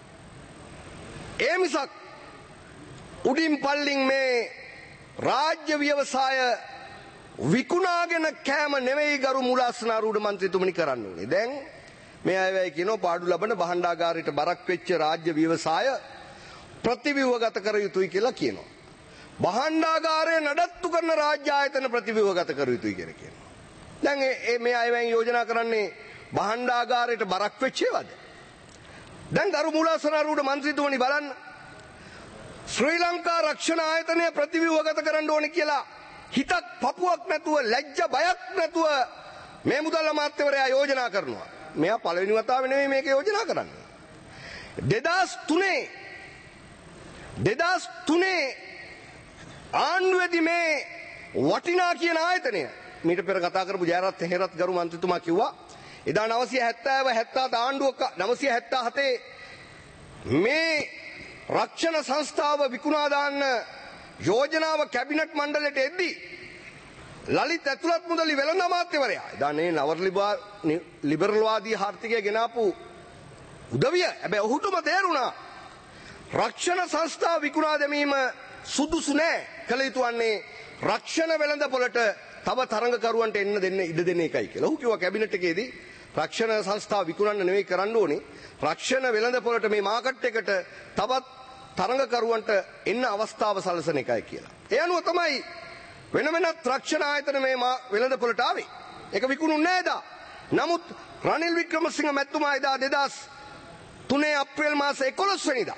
ඒ මිසක් උඩින් පල්ලින් මේ රාජ්‍ය ව්‍යවසාය විකුණාගෙන කෑම නෙවෙයි ගරු මූලාසනාරූඪ මන්ත්‍රීතුමනි කරන්න ඕනේ. දැන් මේ අයවැය කියනවා පාඩු ලබන භාණ්ඩාගාරයට බරක් වෙච්ච රාජ්‍ය ව්‍යවසාය ප්‍රතිව්‍යුහගත කර යුතුයි කියලා කියනවා. භාණ්ඩාගාරය නඩත්තු කරන රාජ්‍ය ආයතන ප්‍රතිව්‍යුහගත කර යුතුයි කියලා කියනවා. දැන් මේ අයවැය යෝජනා කරන්නේ භාණ්ඩාගාරයට බරක් වෙච්ච ඒවාද? දැන් ගරු මූලාසනාරූඪ මන්ත්‍රීතුමනි බලන්න, ශ්‍රී ලංකා රක්ෂණ ආයතනය ප්‍රතිව්‍යුහගත කරන්න ඕනේ කියලා හිතක් පපුවක් නැතුව ලැජ්ජ බයක් නැතුව මේ මුදල් අමාත්‍යවරයා යෝජනා කරනවා. මෙයා පළවෙනි වතාවේ නෙමෙයි මේක යෝජනා කරන්නේ. දෙදහස් තුනේ දෙදහස් තුනේ ආණ්ඩුවේදී මේ වටිනා කියන ආයතනය මීට පෙර කතා කරපු ජයරත් හේරත් ගරු මන්ත්‍රීතුමා කිව්වා එදා නවසිය හැත්තෑව හැත්තෑ ආණ්ඩුවක නවසිය හැත්තෑ හතේ මේ රක්ෂණ සංස්ථාව විකුණා දාන්න යෝජනාව කැබිනට් මණ්ඩලයට එද්දී ලලිත් ඇතුළත් මුදලි වෙළඳ අමාත්‍යවරයා එදා නේ නවර ලිබරල් වාදී ආර්ථිකය ගෙනාපු උදවිය හැබැයි ඔහුටම තේරුණා රක්ෂණ සංස්ථාව විකුණා දැමීම සුදුසු නෑ කළ යුතු වන්නේ රක්ෂණ වෙළඳ පොළට තව තරඟකරුවන්ට එන්න දෙන්න ඉඩ දෙන එකයි කියලා. ඔහු කිව්වා කැබිනට් එකේදී රක්ෂණ සංස්ථාව විකුණන්න නෙවෙයි කරන්න ඕනේ රක්ෂණ වෙළඳ පොළට මේ මාකට් එකට තවත් තරඟකරුවන්ට එන්න අවස්ථාව සලසන එකයි කියලා. ඒ අනුව තමයි වෙන වෙනත් රක්ෂණ ආයතන මේ වෙළඳ පොළට ආවේ. ඒක විකුණුන්නේ නෑ එදා. නමුත් රනිල් වික්‍රමසිංහ මැතිතුමා එදා දෙදහස් තුනේ අප්‍රේල් මාස එකොළොස් වෙනිදා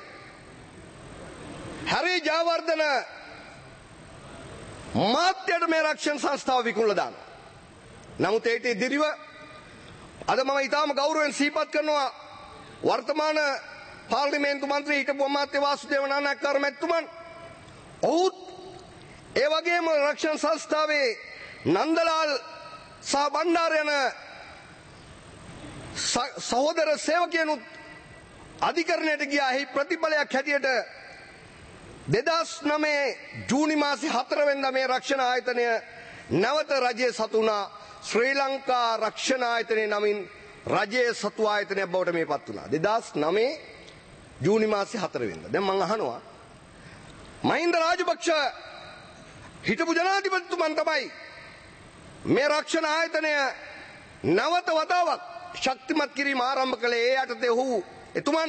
හරි ජයවර්ධන මාත්‍යයට මේ රක්ෂණ සංස්ථාව විකුණලා දානවා. නමුත් ඒට ඉදිරිව අද මම ඊටාම ගෞරවයෙන් සිහිපත් කරනවා වර්තමාන පාර්ලිමේන්තු මන්ත්‍රී හිටපු අමාත්‍ය වාසුදේව නානායක්කාර මැතිතුමන්. ඔහුත් ඒ වගේම රක්ෂණ සංස්ථාවේ නන්දලාල් සහ බණ්ඩාර යන සහෝදර සේවකයනුත් අධිකරණයට ගියා. එහි ප්‍රතිඵලයක් හැටියට දෙදහස් නවයේ ජූනි මාසේ හතර වෙනිදා මේ රක්ෂණ ආයතනය නැවත රජයේ සතු වුණා. ශ්‍රී ලංකා රක්ෂණ ආයතනයේ නමින් රජයේ සතු ආයතනයක් බවට මේපත් වුණා. දෙදහස් නවයේ ජූනි මාසේ හතර වෙනිදා. දැන් මම අහනවා මහින්ද රාජපක්ෂ හිටපු ජනාධිපතිතුමන් තමයි මේ රක්ෂණ ආයතනය නැවත වතාවක් ශක්තිමත් කිරීම ආරම්භ කළේ. ඒ යටතේ ඔහු එතුමන්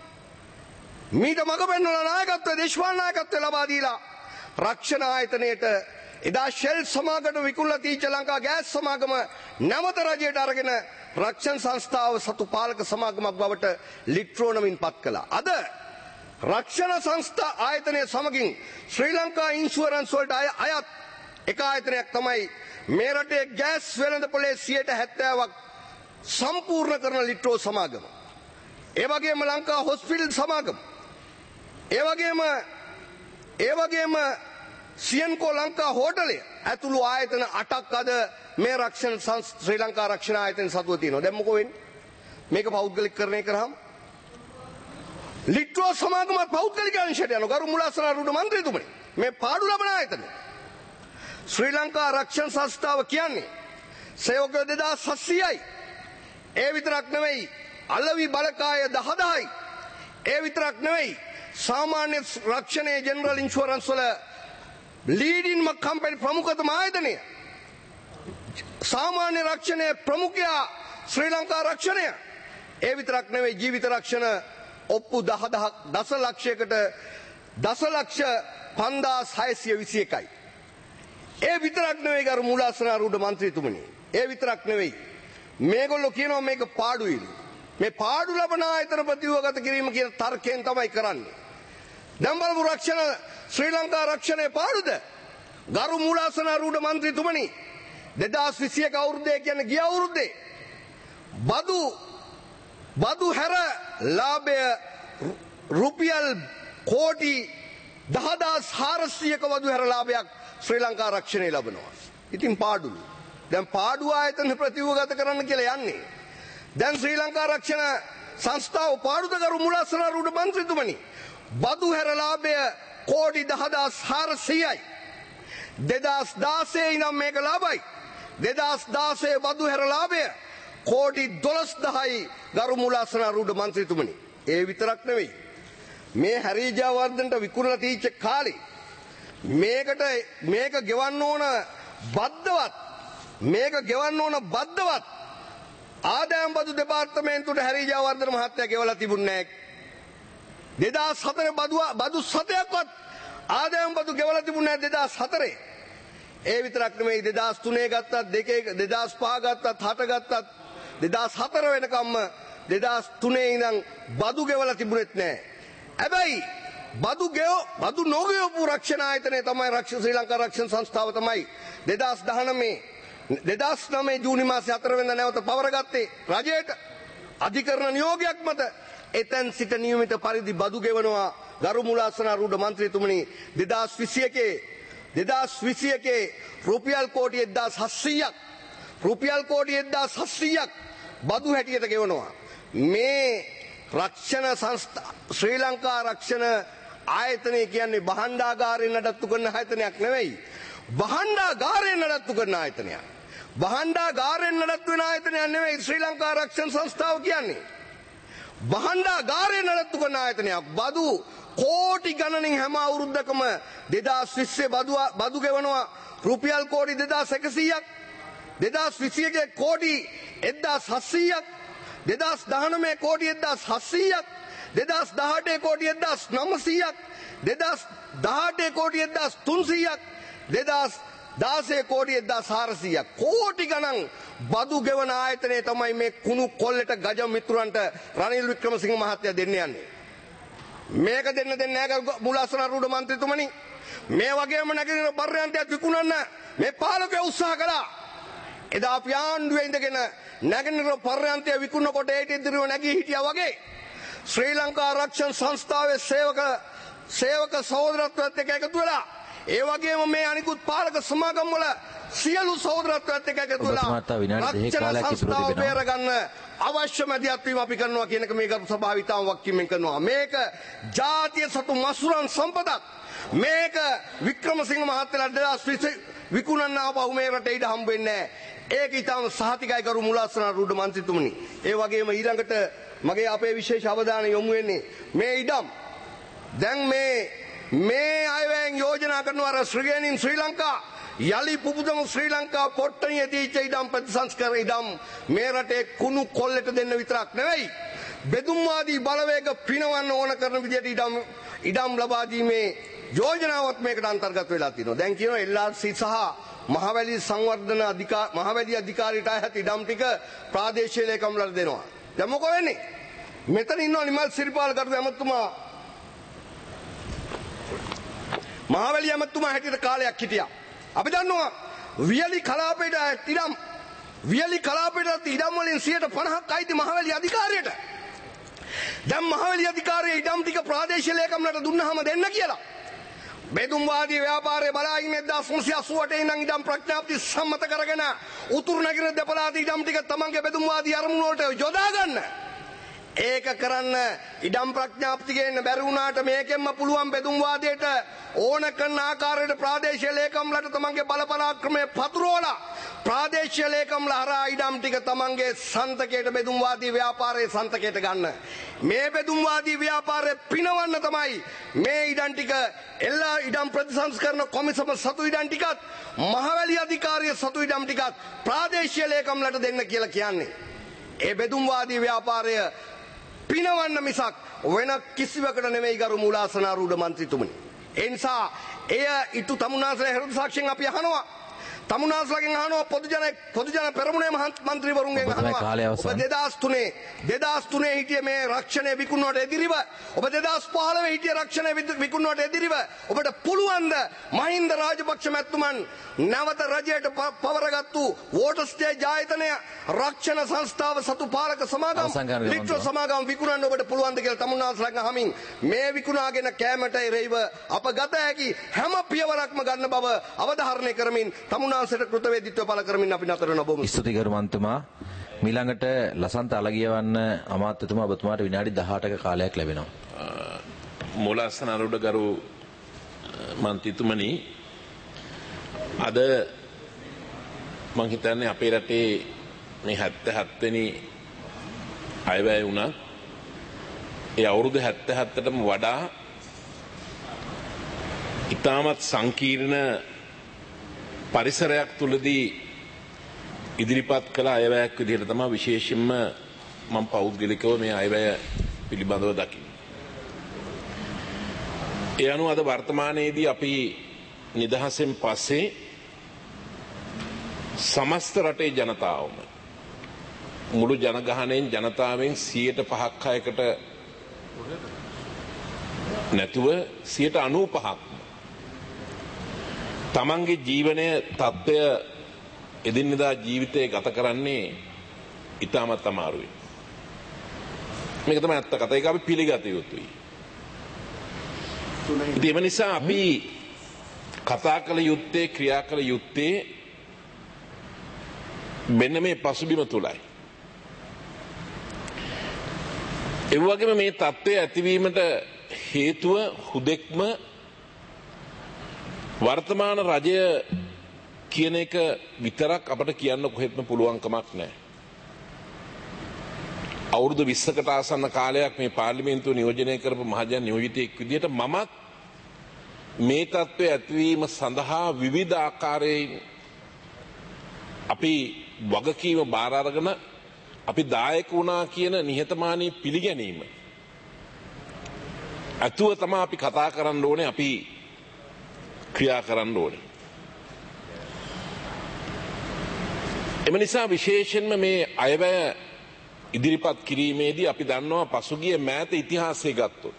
මීට මඟ පෙන්වන නායකත්වය දේශපාලන නායකත්වය ලබා දීලා රක්ෂණ ආයතනයට එදා ෂෙල් සමාගම විකුණලා තීච්ච ලංකා ගෑස් සමාගම නැවත රජයට අරගෙන රක්ෂණ සංස්ථාව සතු පාලක සමාගමක් බවට ලිට්‍රෝ නමින් පත් කළා. අද රක්ෂණ සංස්ථා ආයතනය සමගින් ශ්‍රී ලංකා ඉන්ෂුරන්ස් වලට අයත් එක ආයතනයක් තමයි මේ රටේ ගෑස් වෙළඳ පොලේ සියයට හැත්තෑවක් සම්පූර්ණ කරන ලිට්‍රෝ සමාගම. ඒ වගේම ලංකා හොස්පිටල් සමාගම ඒ වගේම ඒ වගේම සියන්කෝ ලංකා හෝටලය ඇතුළු ආයතන අටක් අද මේ රක්ෂණ ශ්‍රී ලංකා රක්ෂණ ආයතන සතුව තියෙනවා. දැන් මොකෝ වෙන්නේ? මේක පෞද්ගලිකකරණය කරාම ලිට්‍රෝ සමාගමත් පෞද්ගලික අංශයට යනවා. ගරු මුලාසනාරූඪ මන්ත්‍රීතුමනි මේ පාඩු ලබන ආයතන ශ්‍රී ලංකා රක්ෂණ සංස්ථාව කියන්නේ සේවකයෝ දෙදාස් හත්සියයි. ඒ විතරක් නෙවෙයි අලවි බලකාය දහදහයි. ඒ විතරක් නෙවෙයි සාමාන්‍ය රක්ෂණයේ ජෙනරල් ඉන්ෂුරන්ස් වල ලීඩින්ම කම්පැනි ප්‍රමුඛතම ආයතනය සාමාන්‍ය රක්ෂණයේ ප්‍රමුඛයා ශ්‍රී ලංකා රක්ෂණය. ඒ විතරක් නෙවෙයි ජීවිත රක්ෂණ ඔප්පු දහදහක් දසලක්ෂයකට දසලක්ෂ පන්දාස් හයසිය විසි එකයි. ඒ විතරක් නෙවෙයි ගරු මුලාසනාරූඪ මන්ත්‍රීතුමනි. ඒ විතරක් නෙවෙයි මේගොල්ලෝ කියනවා මේක පාඩුයිලු. මේ පාඩු ලබන ආයතන ප්‍රතිවගත කිරීම කියන තර්කයෙන් තමයි කරන්නේ. දැන් බලමු රක්ෂණ ශ්‍රී ලංකා රක්ෂණයේ පාඩුද? ගරු මුලාසනාරූඪ මන්ත්‍රීතුමනි දෙදාස් විසි එක අවුරුද්දේ කියන්නේ ගිය අවුරුද්දේ බදු බදු හැර ලාභය රුපියල් කෝටි දහදාස් හාරසියක බදු හැර ලාභයක් ශ්‍රී ලංකා රක්ෂණය ලබනවා. ඉතින් පාඩුලු. දැන් පාඩු ආයතන ප්‍රතිවගත කරන්න කියලා යන්නේ. දැන් ශ්‍රී ලංකා රක්ෂණ සංස්ථාව පාඩුද ගරු මුලාසනාරූඪ මන්ත්‍රීතුමනි බදු හැර ලාභය කෝටි දහදාස් හාරසියයි. දෙදාස් දාසයේ ඉඳන් මේක ලාභයි. දෙදාස් දාසයේ බදු හැර ලාභය කෝටි දොළොස් දහයි ගරු මුලාසනාරූඪ මන්ත්‍රීතුමනි. ඒ විතරක් නෙවෙයි මේ හැරීජා වර්ධනට විකුණලා තීච්ච කාලේ මේකට මේක ගෙවන්න ඕන බද්දවත් මේක ගෙවන්න ඕන බද්දවත් ආදායම් බදු දෙපාර්තමේන්තුවට හැරීජා වර්ධන මහත්තයා ගෙවලා තිබුණේ නැහැ. දෙදාස් හතරේ බදු බදු සතයක්වත් ආදායම් බදු ගෙවලා තිබුණේ නැහැ දෙදාස් හතරේ. ඒ විතරක් නෙමෙයි දෙදාස් තුනේ ගත්තත් දෙකේ දෙදාස් පහ ගත්තත් හත ගත්තත් දෙදාස් හතර වෙනකම්ම දෙදාස් තුනේ ඉඳන් බදු ගෙවලා තිබුණෙත් නැහැ. හැබැයි බදු ගෙව බදු නොගෙවපු රක්ෂණ ආයතනය තමයි රක්ෂණ ශ්‍රී ලංකා රක්ෂණ සංස්ථාව තමයි දෙදාස් දහනවය දෙදාස් නවය ජූනි මාසේ හතර වෙනිදා නැවත පවරගත්තේ රජයට අධිකරණ නියෝගයක් මත. එතෙන් සිට නියමිත පරිදි බදු ගෙවනවා ගරු මුලාසනාරූඪ මන්ත්‍රීතුමනි. දෙදාස් විසියකේ දෙදාස් විසියකේ රුපියල් කෝටි එක්දාස් හත්සීයක් රුපියල් කෝටි එක්දාස් හත්සීයක් බදු හැටියට ගෙවනවා. මේ රක්ෂණ සංස්ථා ශ්‍රී ලංකා රක්ෂණ ආයතනය කියන්නේ භාණ්ඩාගාරයෙන් නඩත්තු කරන ආයතනයක් නෙවෙයි. භාණ්ඩාගාරයෙන් නඩත්තු කරන ආයතනයක්. භාණ්ඩාගාරයෙන් නඩත්තු වෙන ආයතනයක් නෙවෙයි ශ්‍රී ලංකා රක්ෂණ සංස්ථාව කියන්නේ. භාණ්ඩාගාරයෙන් නඩත්තු කරන ආයතනයක්. බදු කෝටි ගණනින් හැම අවුරුද්දකම දෙදාස් විස්සේ බදු බදු ගෙවනවා රුපියල් කෝටි දෙදාස් එකසීයක්. දෙදාස් විසියකේ කෝටි එක්දාස් හත්සීයක්. දෙදාස් දහනවය කෝටි එක්දාස් හත්සීයක්. දෙදාස් දහඅටේ කෝටි එක්දාස් නවසීයක්. දෙදාස් දහඅටේ කෝටි එක්දාස් තුන්සීයක්. දෙදාස් දාසය කෝටි එක්දාස් හාරසීයක්. කෝටි ගණන් බදු ගෙවන ආයතනය තමයි මේ කුණු කොල්ලට ගජ මිතුරන්ට රනිල් වික්‍රමසිංහ මහත්තයා දෙන්න යන්නේ. මේක දෙන්න දෙන්නේ නැහැ මුලාසනාරූඪ මන්ත්‍රීතුමනි. මේ වගේම නැගිටින පර්යන්තයක් විකුණන්න මේ පාලකයෝ උත්සාහ කළා. එදා අපි ආණ්ඩුවේ ඉඳගෙන නැගිටින පර්යන්තය විකුණනකොට ඒට ඉදිරියව නැගී හිටියා වගේ ශ්‍රී ලංකා රක්ෂණ සංස්ථාවේ සේවක සේවක සහෝදරත්වයත් එක්ක එකතු වෙලා ඒ වගේම මේ අනිකුත් පාලක සමාගම් වල සියලු සහෝදරත්වයත් එක්ක එකතු වෙලා රක්ෂණ සංස්ථාව බේරගන්න අවශ්‍ය මැදිහත් වීම අපි කරනවා කියන එක මේ ගරු සභාව විතාම වක්කීමෙන් කරනවා. මේක ජාතිය සතු මසුරන් සම්පතක්. මේක වික්‍රමසිංහ මහත්තයාට දෙදාස් විස්ස විකුණන්න ආපහු මේ රටේ ඉඩ හම්බ වෙන්නේ නැහැ. ඒක ඊටම සහතිකයි කරු මුලාසනාරූඪ මන්ත්‍රීතුමනි. ඒ වගේම ඊළඟට මගේ අපේ විශේෂ අවධානය යොමු වෙන්නේ මේ ඉඩම් දැන් මේ මේ අයවැයෙන් යෝජනා කරනවා ශ්‍රීගේනින් ශ්‍රී ලංකා යලි පුබුදමු ශ්‍රී ලංකා පොට්ටනිය දීච්ච ඉඩම් ප්‍රතිසංස්කර ඉඩම් මේ රටේ කුණු කොල්ලට දෙන්න විතරක් නෙවෙයි බෙදුම්වාදී බලවේග පිනවන්න ඕන කරන විදිහට ඉඩම් ඉඩම් ලබා දීමේ යෝජනාවත් මේකට අන්තර්ගත වෙලා තියෙනවා. දැන් කියනවා එල් ආර් සී සහ මහවැලි සංවර්ධන අධිකාර මහවැලි අධිකාරියට අයත් ඉඩම් ටික ප්‍රාදේශීය ලේකම්වලට දෙනවා. දැන් මොකෝ වෙන්නේ? මෙතන ඉන්නවා නිමල් සිරිපාල කරු ඇමතුමා මහවැලි ඇමතුමා හැටියට කාලයක් හිටියා. අපි දන්නවා වියලි කලාපයට ඉඩම් වියලි කලාපයට ඉඩම් වලින් සියයට පනහක් අයිති මහවැලි අධිකාරියට. දැන් මහවැලි අධිකාරිය ඉඩම් ටික ප්‍රාදේශීය ලේකම්වලට දුන්නාම දෙන්න කියලා. බෙදුම්වාදී ව්‍යාපාරයේ බලා ඉන්නේ එක්දාස් නවසිය අසූ අටේ ඉඳන් ඉඩම් ප්‍රඥාප්ති සම්මත කරගෙන උතුරු නැගෙනහිර දෙපළාත ඉඩම් ටික තමන්ගේ බෙදුම්වාදී අරමුණු වලට යොදා ගන්න. ඒක කරන්න ඉඩම් ප්‍රඥාප්ති ගේන්න බැරි වුණාට මේකෙන්ම පුළුවන් බෙදුම්වාදයට ඕන කරන ආකාරයට ප්‍රාදේශීය ලේකම්ලට තමන්ගේ බලපරාක්‍රමයේ පතුරවලා ප්‍රාදේශීය ලේකම්ල හරහා ඉඩම් ටික තමන්ගේ සන්තකයට බෙදුම්වාදී ව්‍යාපාරයේ සන්තකයට ගන්න. මේ බෙදුම්වාදී ව්‍යාපාරය පිනවන්න තමයි මේ ඉඩම් ටික එල්ලා ඉඩම් ප්‍රතිසංස්කරණ කොමිසම සතු ඉඩම් ටිකත් මහවැලි අධිකාරිය සතු ඉඩම් ටිකත් ප්‍රාදේශීය ලේකම්ලට දෙන්න කියලා කියන්නේ. ඒ බෙදුම්වාදී ව්‍යාපාරය පිනවන්න මිසක් වෙන කිසිවකට නෙමෙයි ගරු මුලාසනාරූඪ මන්ත්‍රීතුමනි. ඒ නිසා එය ඊතු තමුන්නාසලා හේතු සාක්ෂියෙන් අපි අහනවා. තමුන්නාසලාගෙන් අහනවා පොදු ජන පොදු ජන පෙරමුණේ මන්ත්‍රීවරුන්ගෙන් අහනවා. ඔබ දෙදාස් තුනේ දෙදාස් තුනේ හිටියේ මේ රක්ෂණය විකුණුවට එදිරිව ඔබ දෙදාස් පහළොව හිටියේ රක්ෂණය විකුණුවට එදිරිව ඔබට පුළුවන්ද මහින්ද රාජපක්ෂ මැතිතුමන් නැවත රජයට පවරගත්තු වෝටර් ස්ටේජ් ආයතනය රක්ෂණ සංස්ථාව සතු පාලක සමාගම් ලිට්ටෝ සමාගම් විකුණන්න ඔබට පුළුවන්ද කියලා තමුන්නාසලාගෙන් අහමින් මේ විකුණාගෙන කැමට එරෙහිව අප ගත හැකි හැම පියවරක්ම ගන්න බව අවධාරණය කරමින් තමුන්නාසලට කෘතවේදීත්වය පළ කරමින් අපි නතර වෙන බොහොම ස්තුතියි ගරු මන්ත්‍රීතුමා. මීළඟට ලසන්ත අලගියවන්න අමාත්‍යතුමා ඔබතුමාට විනාඩි දහඅටක කාලයක් ලැබෙනවා. මුලාසනාරූඪ ගරු මන්ත්‍රීතුමනි අද මං හිතන්නේ අපේ රටේ මේ හැත්තෑ හත් වෙනි අයවැය වුණා. ඒ අවුරුදු හැත්තෑ හතටම වඩා ඉතාමත් සංකීර්ණ පරිසරයක් තුලදී ඉදිරිපත් කළ අයවැයක් විදිහට තමයි විශේෂයෙන්ම මම පෞද්ගලිකව මේ අයවැය පිළිබඳව දකින්නේ. ඒ අනුව අද වර්තමානයේදී අපි නිදහසෙන් පස්සේ සමස්ත රටේ ජනතාවම මුළු ජනගහනයෙන් ජනතාවෙන් සියයට පහක් හයකට නැතුව සියයට අනූපහක් තමන්ගේ ජීවනය තත්ත්වය එදිනෙදා ජීවිතය ගත කරන්නේ ඉතාමත් අමාරුයි. මේක තමයි ඇත්ත කතාව. ඒක අපි පිළිගත යුතුයි. ඉතින් ඒ නිසා අපි කතා කළ යුත්තේ ක්‍රියා කළ යුත්තේ මෙන්න මේ පසුබිම තුලයි. ඒ වගේම මේ තත්ත්වය ඇතිවීමට හේතුව හුදෙක්ම වර්තමාන රජය කියන එක විතරක් අපට කියන්න කොහෙත්ම පුළුවන් කමක් නැහැ. අවුරුදු විස්සකට ආසන්න කාලයක් මේ පාර්ලිමේන්තුව නියෝජනය කරපු මහජන නියෝජිතයෙක් විදිහට මමත් මේ තත්ත්වය ඇතිවීම සඳහා විවිධ ආකාරයෙන් අපි වගකීම බාර අරගෙන අපි දායක වුණා කියන නිහතමානී පිළිගැනීම අතුව තමයි අපි කතා කරන්න ඕනේ, අපි ක්‍රියා කරන්න ඕනේ. එම නිසා විශේෂයෙන්ම මේ අයවැය ඉදිරිපත් කිරීමේදී අපි දන්නවා පසුගිය මෑත ඉතිහාසය ගත්තොත්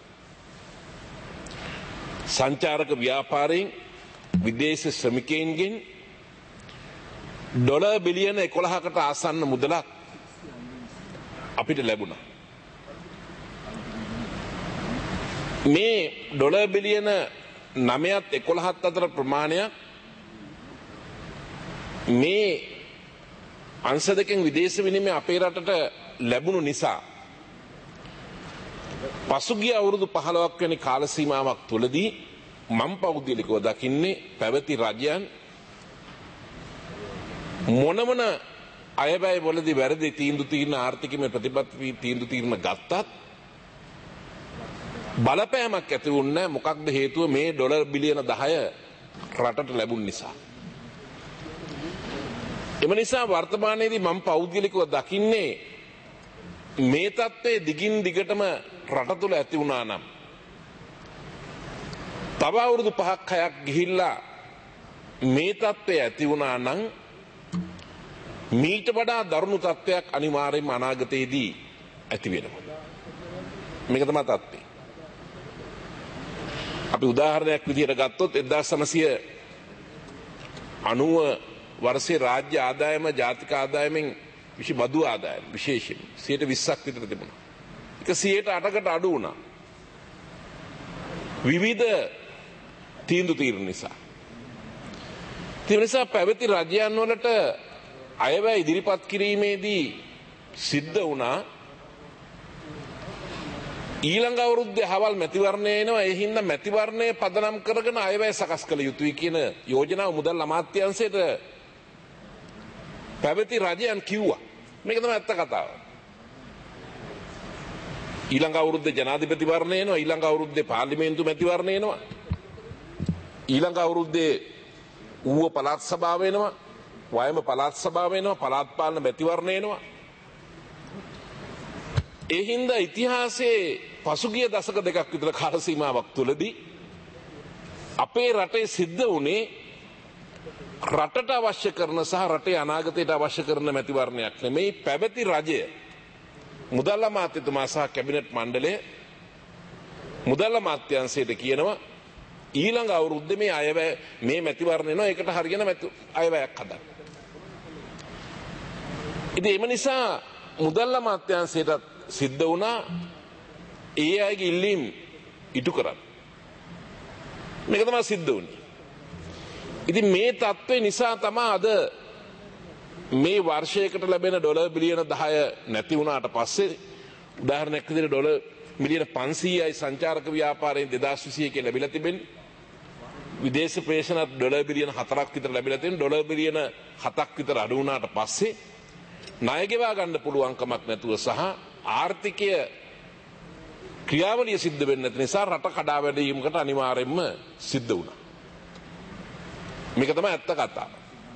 සංචාරක ව්‍යාපාරයෙන් විදේශ ශ්‍රමිකයින්ගෙන් ඩොලර් බිලියන එකොළහකට ආසන්න මුදලක් අපිට ලැබුණා. මේ ඩොලර් බිලියන නවයත් එකොළහත් අතර ප්‍රමාණයක් මේ අංශ දෙකෙන් විදේශ විනිමය අපේ රටට ලැබුණු නිසා පසුගිය අවුරුදු පහළොවක් වැනි කාල සීමාවක් තුළදී මම පෞද්ගලිකව දකින්නේ පැවති රජයන් මොන මොන අයවැය වලදී වැරදි තීන්දුව తీරන ආර්ථිකමය ප්‍රතිපත්ති තීන්දුව తీරන ගත්තත් බලපෑමක් ඇති වුණේ. මොකක්ද හේතුව? මේ ඩොලර් බිලියන දහය රටට ලැබුණ නිසා. එම නිසා වර්තමානයේදී මම පෞද්ගලිකව දකින්නේ මේ තත්ත්වයේ දිගින් දිගටම රට තුළ ඇති වුණා නම් තව අවුරුදු පහක් හයක් ගිහිල්ලා මේ තත්ත්වය ඇති වුණා නම් මීට වඩා දරුණු තත්ත්වයක් අනිවාර්යයෙන්ම අනාගතයේදී ඇති වෙනවා. මේක තමයි තත්ත්වය. අපි උදාහරණයක් විදිහට ගත්තොත් එක්දාස් නවසිය අනූව වර්ෂයේ රාජ්‍ය ආදායම ජාතික ආදායමෙන් විශේෂ බදු ආදායම විශේෂයෙන් සියයට විස්සක් විතර තිබුණා. ඒක සියයට අටකට අඩු වුණා. විවිධ තීන්දුව తీරන නිසා. ඒ නිසා පැවති රජයන් වලට අයවැය ඉදිරිපත් කිරීමේදී සිද්ධ වුණා ඊළඟ අවුරුද්දේ හවල් මැතිවරණය එනවා. ඒ හින්දා මැතිවරණය පදනම් කරගෙන අයවැය සකස් කළ යුතුයි කියන යෝජනාව මුදල් අමාත්‍යාංශයට පැවති රජයන් කිව්වා. මේක තමයි ඇත්ත කතාව. ඊළඟ අවුරුද්දේ ජනාධිපතිවරණය එනවා. ඊළඟ අවුරුද්දේ පාර්ලිමේන්තු මැතිවරණය එනවා. ඊළඟ අවුරුද්දේ ඌව පළාත් සභාව එනවා. වයම පළාත් සභාව එනවා. පළාත් පාලන මැතිවරණය එනවා. ඒ හින්දා ඉතිහාසයේ පසුගිය දශක දෙකක් විතර කාල සීමාවක් තුළදී අපේ රටේ සිද්ධ වුණේ රටට අවශ්‍ය කරන සහ රටේ අනාගතයට අවශ්‍ය කරන මැතිවරණයක් නෙමෙයි. පැවති රජය මුදල් අමාත්‍යතුමා සහ කැබිනට් මණ්ඩලය මුදල් අමාත්‍යාංශයට කියනවා ඊළඟ අවුරුද්දේ මේ අයවැය මේ මැතිවරණ එනවා. ඒකට හරියන අයවැයක් හදන්න. ඉතින් එම නිසා මුදල් අමාත්‍යාංශයට සිද්ධ වුණා ඒ අයගේ ඉල්ලීම් ඉටු කරන්න. මේක තමයි සිද්ධ වුණේ. ඉතින් මේ තත්ත්වය නිසා තමයි අද මේ වර්ෂයකට ලැබෙන ඩොලර් බිලියන දහය නැති වුණාට පස්සේ උදාහරණයක් විදිහට ඩොලර් මිලියන පන්සීයයි සංචාරක ව්‍යාපාරයෙන් දෙදාස් විසි එකේ ලැබිලා තිබෙන්නේ. විදේශ ප්‍රේෂණත් ඩොලර් බිලියන හතරක් විතර ලැබිලා තියෙන. ඩොලර් බිලියන හතක් විතර අඩු වුණාට පස්සේ ණය ගෙවා ගන්න පුළුවන් කමක් නැතුව සහ ආර්ථිකය ක්‍රියාවලිය සිද්ධ වෙන්නේ නැති නිසා රට කඩා වැටීමකට අනිවාර්යයෙන්ම සිද්ධ වුණා. මේක තමයි ඇත්ත කතාව.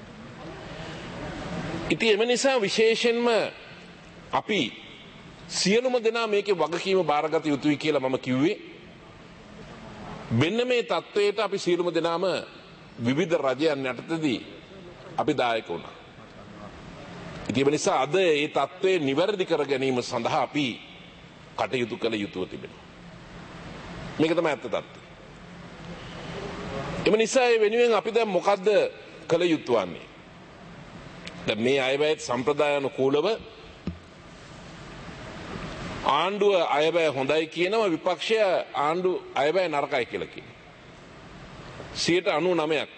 ඉතින් එම නිසා විශේෂයෙන්ම අපි සියලුම දෙනා මේකේ වගකීම බාරගත යුතුයි කියලා මම කිව්වේ. මෙන්න මේ තත්ත්වයට අපි සියලුම දෙනාම විවිධ රජයන් යටතේදී අපි දායක වුණා. ඉතින් ඒ නිසා අද මේ තත්ත්වය නිවැරදි කර ගැනීම සඳහා අපි කටයුතු කළ යුතුව තිබෙනවා. මේක තමයි ඇත්ත තත්ත්වය. එම නිසා ඒ වෙනුවෙන් අපි දැන් මොකද්ද කළ යුතු වන්නේ? දැන් මේ අයවැය සම්ප්‍රදාය අනුකූලව ආණ්ඩුව අයවැය හොඳයි කියනවා, විපක්ෂය ආණ්ඩු අයවැය නරකයි කියලා කියනවා. සියයට අනූනවයක්.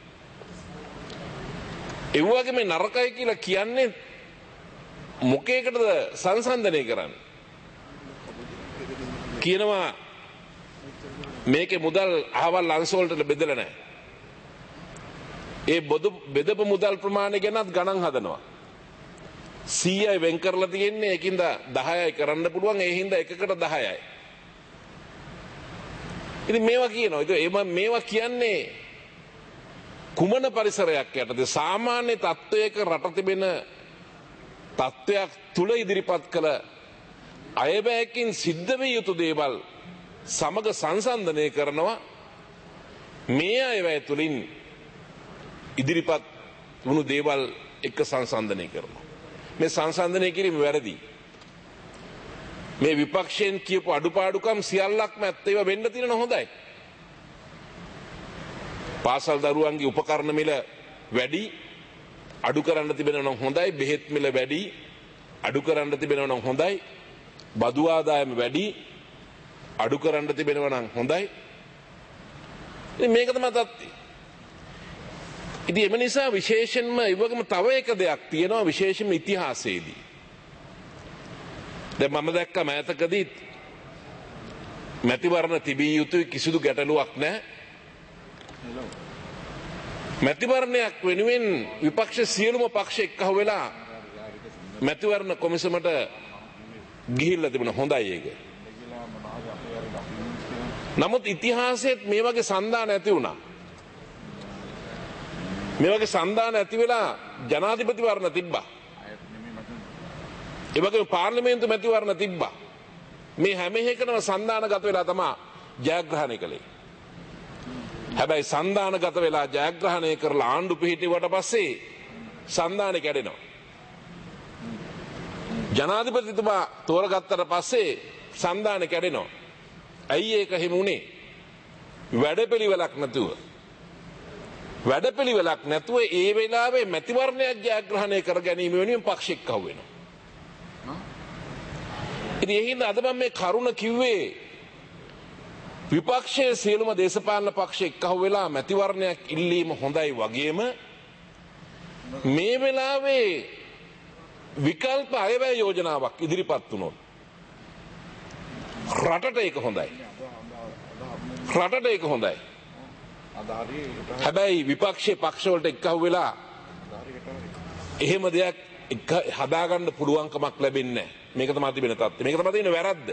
ඒ වගේ මේ නරකයි කියලා කියන්නේ මොකේකටද සංසන්දනය කරන්නේ? කියනවා මේකේ මුදල් අහවල් අංශ වලට බෙදලා නැහැ. ඒ බොදු බෙදපු මුදල් ප්‍රමාණය ගැනත් ගණන් හදනවා. සීයයි වෙන් කරලා තියෙන්නේ, ඒකින්ද දහයයි කරන්න පුළුවන්, ඒ හින්දා එකකට දහයයි. ඉතින් මේවා කියනවා. ඉතින් මේවා කියන්නේ කුමන පරිසරයක් යටතේ සාමාන්‍ය තත්වයක රට තිබෙන තත්වයක් තුල ඉදිරිපත් කළ අයවැයකින් සිද්ධ විය යුතු දේවල් සමග සංසන්දනය කරනවා. මේ අයවැය තුලින් ඉදිරිපත් වුණු දේවල් එක්ක සංසන්දනය කරනවා. මේ සංසන්දනය කිරීම වැරදි. මේ විපක්ෂයෙන් කියපු අඩුපාඩුකම් සියල්ලක්ම ඇත්ත. ඒවා වෙන්න තියෙන හොඳයි. පාසල් දරුවන්ගේ උපකරණ මිල වැඩි, අඩු කරන්න තිබෙනවා නම් හොඳයි. බෙහෙත් මිල වැඩි, අඩු කරන්න තිබෙනවා නම් හොඳයි. බදු ආදායම වැඩි, අඩු කරන්න තිබෙනවා නම් හොඳයි. ඉතින් මේක තමයි තත්ත්වය. ඉතින් එම නිසා විශේෂයෙන්ම ඒ වගේම තව එක දෙයක් තියෙනවා, විශේෂයෙන්ම ඉතිහාසයේදී. දැන් මම දැක්ක මෑතකදී මැතිවරණ තිබිය යුතුයි, කිසිදු ගැටලුවක් නැහැ. මැතිවරණයක් වෙනුවෙන් විපක්ෂ සියලුම පක්ෂ එක්කහුව වෙලා මැතිවරණ කොමිසමට ගිහිල්ලා තිබුණා. හොඳයි ඒක. නමුත් ඉතිහාසයේත් මේ වගේ සන්දාන ඇති වුණා. මේ වගේ සන්දාන ඇති වෙලා ජනාධිපතිවරණ තිබ්බා. ඒ වගේම පාර්ලිමේන්තු මැතිවරණ තිබ්බා. මේ හැම එකකම සන්දානගත වෙලා තමයි ජයග්‍රහණය කළේ. හැබැයි සන්දානගත වෙලා ජයග්‍රහණය කරලා ආණ්ඩු පිහිටුවට පස්සේ සන්දානෙ කැඩෙනවා. ජනාධිපතිතුමා තෝරගත්තට පස්සේ සන්දානෙ කැඩෙනවා. ඇයි ඒක එහෙම වුණේ? වැඩපිළිවෙලක් නැතුව. වැඩපිළිවෙලක් නැතුව ඒ වෙලාවේ මැතිවරණයක් ජයග්‍රහණය කර ගැනීම වෙනුවෙන් පක්ෂ එක්කහුව වෙනවා. ඉතින් ඒ හින්දා අද මම මේ කරුණ කිව්වේ විපක්ෂයේ සියලුම දේශපාලන පක්ෂ එක්කහුව වෙලා මැතිවරණයක් ඉල්ලීම හොඳයි වගේම මේ වෙලාවේ විකල්ප අයවැය යෝජනාවක් ඉදිරිපත් වුණොත් රටට ඒක හොඳයි. රටට ඒක හොඳයි. හැබැයි විපක්ෂයේ පක්ෂ වලට එක්කහුව වෙලා එහෙම දෙයක් හදාගන්න පුළුවන්කමක් ලැබෙන්නේ නැහැ. මේක තමයි තිබෙන තත්ත්වය. මේක තමයි තියෙන වැරද්ද.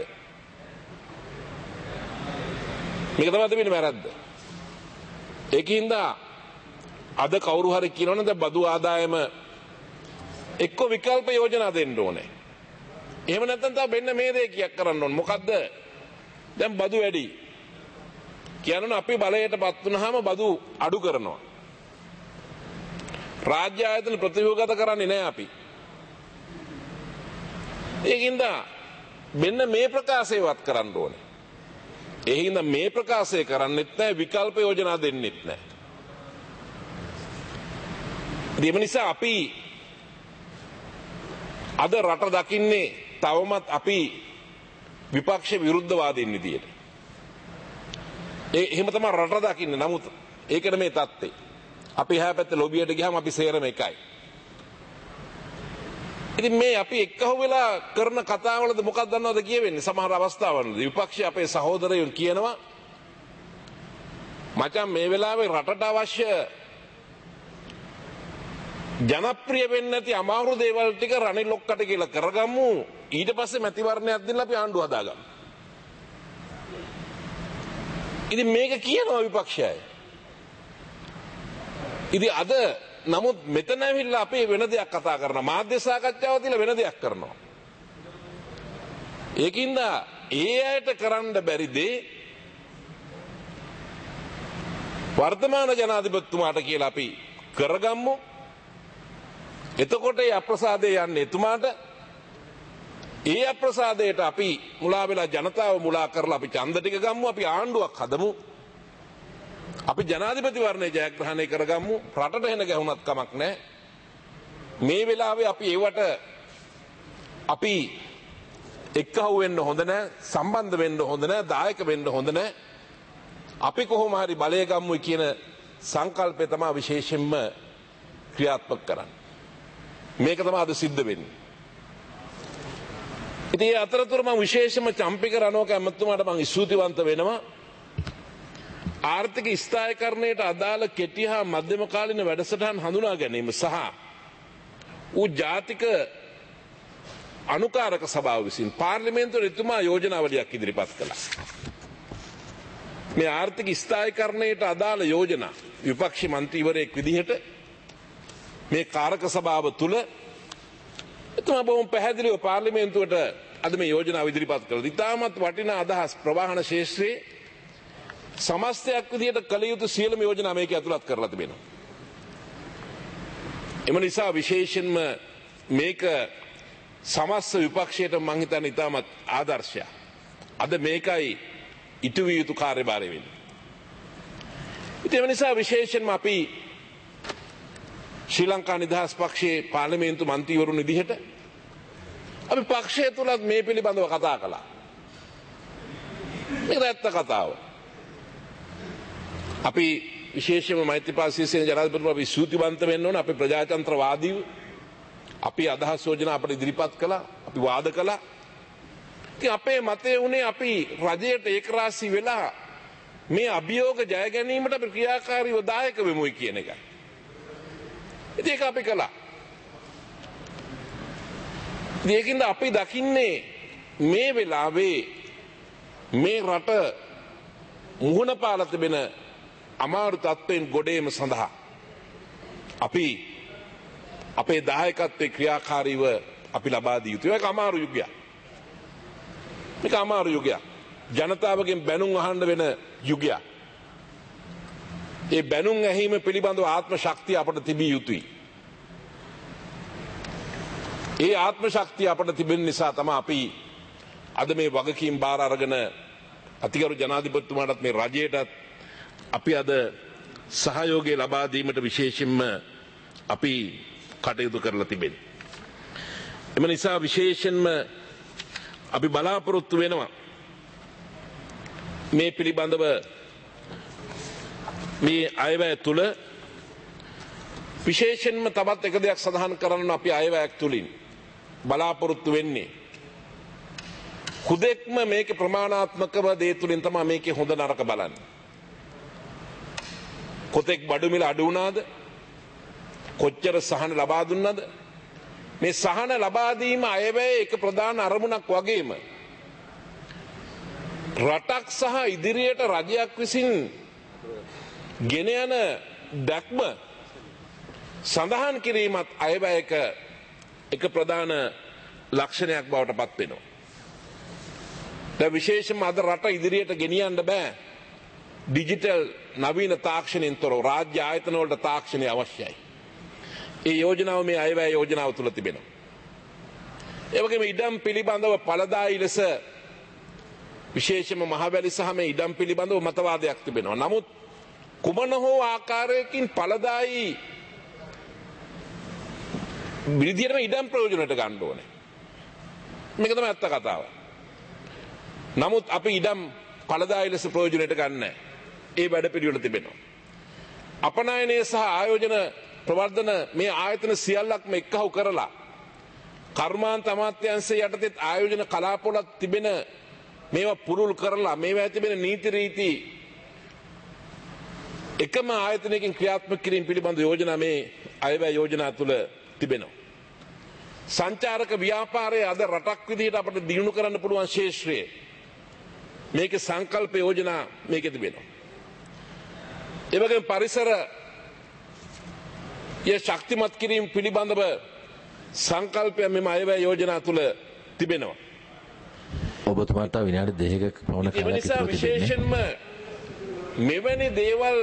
මේක තමයි තිබෙන වැරද්ද. ඒකින්ද අද කවුරු හරි කියනවනේ දැන් බදු ආදායම එක්ක විකල්ප යෝජනා දෙන්න ඕනේ. එහෙම නැත්නම් තව මෙන්න මේ දේ කියක් කරන්න ඕනේ. මොකද්ද? දැන් බදු වැඩි. කියනවනේ අපි බලයටපත් වුනහම බදු අඩු කරනවා. රාජ්‍ය ආයතන ප්‍රතිව්‍යුහගත කරන්නේ නැහැ අපි. ඒකින්ද මෙන්න මේ ප්‍රකාශයවත් කරන්න ඕනේ. ඒකින්ද මේ ප්‍රකාශය කරන්නෙත් නැහැ, විකල්ප යෝජනා දෙන්නෙත් නැහැ. ඒ නිසා අපි අද රට දකින්නේ තවමත් අපි විපක්ෂ විරුද්ධවාදීන් විදියට. ඒ එහෙම තමයි රට දකින්නේ. නමුත් ඒකට මේ தත්ත්වය. අපි එහා පැත්තේ ලොබියට ගියාම අපි සේරම එකයි. ඉතින් මේ අපි එක්කහුව වෙලා කරන කතාවලද මොකක්ද දන්නවද කියවෙන්නේ? සමහර අවස්ථාවලදී විපක්ෂය අපේ සහෝදරයන් කියනවා මචං මේ වෙලාවේ රටට අවශ්‍ය ජනප්‍රිය වෙන්නේ නැති අමාරු දේවල් ටික රනිල් ඔක්කට කියලා කරගමු. ඊට පස්සේ මැතිවරණයක් දෙන්න අපි ආණ්ඩුව හදාගමු. ඉතින් මේක කියනවා විපක්ෂයයි. ඉතින් අද නමුත් මෙතන ඇවිල්ලා අපි වෙන දෙයක් කතා කරනවා. මාධ්‍ය සාකච්ඡාව තියලා වෙන දෙයක් කරනවා. ඒකින්ද ඒ අයට කරන්න බැරි දේ වර්තමාන ජනාධිපතිතුමාට කියලා අපි කරගමු. එතකොට ඒ අප්‍රසාදේ යන්නේ එතුමාට. ඒ අප්‍රසාදයට අපි මුලා වෙලා ජනතාව මුලා කරලා අපි ඡන්ද ටික ගම්මු, අපි ආණ්ඩුවක් හදමු, අපි ජනාධිපතිවරණය ජයග්‍රහණය කරගමු, රටට එන ගැහුණත් කමක් නැහැ. මේ වෙලාවේ අපි ඒවට අපි එක්කහුව වෙන්න හොඳ නැහැ, සම්බන්ධ වෙන්න හොඳ නැහැ, දායක වෙන්න හොඳ නැහැ. අපි කොහොම හරි බලය ගම්මුයි කියන සංකල්පය තමයි විශේෂයෙන්ම ක්‍රියාත්මක කරන්නේ. මේක තමයි අද සිද්ධ වෙන්නේ. ඉතින් ඒ අතරතුර මම විශේෂම චම්පික රණෝක ඇමතුමාට මම ස්තුතිවන්ත වෙනවා. ආර්ථික ස්ථායීකරණයට අදාළ කෙටි හා මධ්‍යම කාලීන වැඩසටහන් හඳුනා ගැනීම සහ ඌ ජාතික අනුකාරක සභාව විසින් පාර්ලිමේන්තුවේ එතුමා යෝජනාවලියක් ඉදිරිපත් කළා. මේ ආර්ථික ස්ථායීකරණයට අදාළ යෝජනා විපක්ෂ මන්ත්‍රීවරයෙක් විදිහට මේ කාරක සභාව තුල එතුමා බොහොම පැහැදිලිව පාර්ලිමේන්තුවට අද මේ යෝජනාව ඉදිරිපත් කළා. ඉතාමත් වටිනා අදහස් ප්‍රවාහන ශාස්ත්‍රයේ සමස්තයක් විදිහට කළ යුතු සියලුම යෝජනා මේක ඇතුළත් කරලා තිබෙනවා. එම නිසා විශේෂයෙන්ම මේක සමස්ත විපක්ෂයට මං හිතන්නේ ඉතාමත් ආදර්ශයක්. අද මේකයි ඉටු විය යුතු කාර්යභාරය වෙන්නේ. ඉතින් එම නිසා විශේෂයෙන්ම අපි ශ්‍රී ලංකා නිදහස් පක්ෂයේ පාර්ලිමේන්තු මන්ත්‍රීවරුන් විදිහට අපි පක්ෂය තුලත් මේ පිළිබඳව කතා කළා. මේක ඇත්ත කතාව. අපි විශේෂයෙන්ම මෛත්‍රීපාල සිරිසේන ජනාධිපතිතුමා අපි ස්තුතිවන්ත වෙන්න ඕන. අපි ප්‍රජාතන්ත්‍රවාදීව අපි අදහස් යෝජනා අපිට ඉදිරිපත් කළා, අපි වාද කළා. ඉතින් අපේ මතය උනේ අපි රජයට ඒකරාශී වෙලා මේ අභියෝග ජය ගැනීමට අපි ක්‍රියාකාරීව දායක වෙමුයි කියන එකයි. ඉතින් ඒක අපි කළා. ඒකින්ද අපි දකින්නේ මේ වෙලාවේ මේ රට මුහුණ පාලා තිබෙන අමාරු තත්ත්වයෙන් ගොඩේම සඳහා අපි අපේ දායකත්වයේ ක්‍රියාකාරීව අපි ලබා දිය යුතුයි. ඒක අමාරු යුගයක්. මේක අමාරු යුගයක්. ජනතාවගෙන් බැනුම් අහන්න වෙන යුගයක්. ඒ බැනුම් ඇහිම පිළිබඳව ආත්ම ශක්තිය අපට තිබිය යුතුයි. ඒ ආත්ම ශක්තිය අපට තිබෙන නිසා තමයි අපි අද මේ වගකීම් බාර අරගෙන අතිගරු ජනාධිපතිතුමාටත් මේ රජයටත් අපි අද සහයෝගය ලබා දීමට විශේෂයෙන්ම අපි කටයුතු කරලා තිබෙනවා. එම නිසා විශේෂයෙන්ම අපි බලාපොරොත්තු වෙනවා මේ පිළිබඳව මේ අයවැය තුල විශේෂයෙන්ම තවත් එක දෙයක් සඳහන් කරන්න අපි අයවැයක් තුලින් බලාපොරොත්තු වෙන්නේ හුදෙක්ම මේක ප්‍රමාණාත්මකව දේ තුලින් තමයි මේකේ හොඳ නරක බලන්නේ. කොතෙක් බඩු මිල අඩු වුණාද, කොච්චර සහන ලබා දුන්නාද, මේ සහන ලබා දීම අයවැය එක ප්‍රධාන අරමුණක් වගේම රටක් සහ ඉදිරියට රජයක් විසින් ගෙන යන දැක්ම සඳහන් කිරීමත් අයවැයක එක ප්‍රධාන ලක්ෂණයක් බවට පත් වෙනවා. දැන් විශේෂයෙන්ම අද රට ඉදිරියට ගෙනියන්න බෑ ඩිජිටල් නවීන තාක්ෂණයෙන් තොරව රාජ්‍ය ආයතන වලට තාක්ෂණය අවශ්‍යයි. ඒ යෝජනාව මේ අයවැය යෝජනාව තුල තිබෙනවා. ඒ වගේම ඉඩම් පිළිබඳව පළදායි ලෙස විශේෂයෙන්ම මහවැලි සහ මේ ඉඩම් පිළිබඳව මතවාදයක් තිබෙනවා. නමුත් කුමන හෝ ආකාරයකින් පළදායි විදිහටම ඉඩම් ප්‍රයෝජනට ගන්න ඕනේ. මේක තමයි ඇත්ත කතාව. නමුත් අපි ඉඩම් පළදායි ලෙස ප්‍රයෝජනට ගන්න ඒ වැඩ පිළිවෙල තිබෙනවා. අපනයනය සහ ආයෝජන ප්‍රවර්ධන මේ ආයතන සියල්ලක්ම එක්කහු කරලා කර්මාන්ත අමාත්‍යාංශය යටතේ ආයෝජන කලාපවල තිබෙන මේවා පුරුල් කරලා මේවා තිබෙන නීති රීති එකම ආයතනයකින් ක්‍රියාත්මක කිරීම පිළිබඳ යෝජනා මේ අයවැය යෝජනා තුල තිබෙනවා. සංචාරක ව්‍යාපාරයේ අද රටක් විදිහට අපිට දියුණු කරන්න පුළුවන් ශේෂ්ත්‍රයේ මේකේ සංකල්ප යෝජනා මේකේ තිබෙනවා. ඒ වගේම පරිසර ය ශක්තිමත් කිරීම පිළිබඳව සංකල්පය මෙම අයවැය යෝජනා තුල තිබෙනවා. ඔබතුමාට විනාඩි දෙකක පමණ කාලයක් ඉතිරි තිබෙනවා. විශේෂයෙන්ම මෙවැනි දේවල්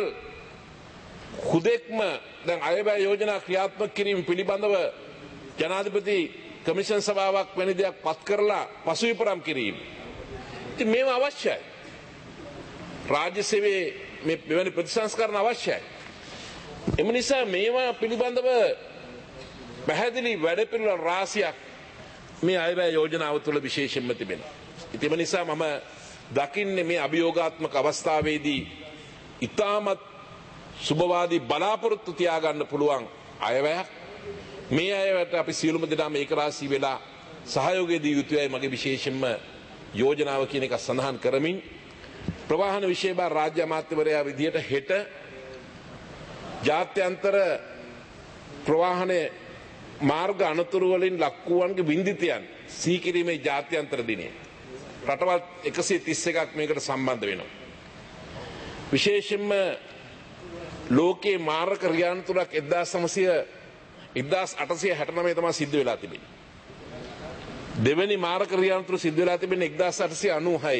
හුදෙක්ම දැන් අයවැය යෝජනා ක්‍රියාත්මක කිරීම පිළිබඳව ජනාධිපති කමිෂන් සභාවක් වැනි දෙයක් පත් කරලා පසුවිපරම් කිරීම. ඉතින් මේව අවශ්‍යයි. රාජ්‍ය සේවයේ මේ මෙවැනි ප්‍රතිසංස්කරණ අවශ්‍යයි. එම නිසා මේවා පිළිබඳව පැහැදිලි වැඩපිළිවෙළ රාශියක් මේ අයවැය යෝජනාව තුළ විශේෂයෙන්ම තිබෙනවා. ඉතින් එම නිසා මම දකින්නේ මේ අභියෝගාත්මක අවස්ථාවේදී ඉතාමත් සුබවාදී බලාපොරොත්තු තියාගන්න පුළුවන් අයවැයක්. මේ අයවට අපි සියලුම දෙනාම ඒකරාශී වෙලා සහයෝගය දී යුතුයයි මගේ විශේෂයෙන්ම යෝජනාව කියන එක සඳහන් කරමින් ප්‍රවාහන විෂය බාර රාජ්‍ය අමාත්‍යවරයා විදියට හෙට ජාත්‍යන්තර ප්‍රවාහනයේ මාර්ග අනතුරු වලින් ලක්වුවන්ගේ වින්දිතයන් සීකිරීමේ ජාත්‍යන්තර දිනය. රටවල් එකසිය තිස් එකක් මේකට සම්බන්ධ වෙනවා. විශේෂයෙන්ම ලෝකයේ මාර්ග ක්‍රියාන්තරයක් එක්දාස් අටසිය හැට නවය තමයි සිද්ධ වෙලා තිබෙන්නේ. දෙවැනි මාර්ග ක්‍රියාන්තර සිද්ධ වෙලා තිබෙන්නේ එක්දාස් අටසිය අනූහය.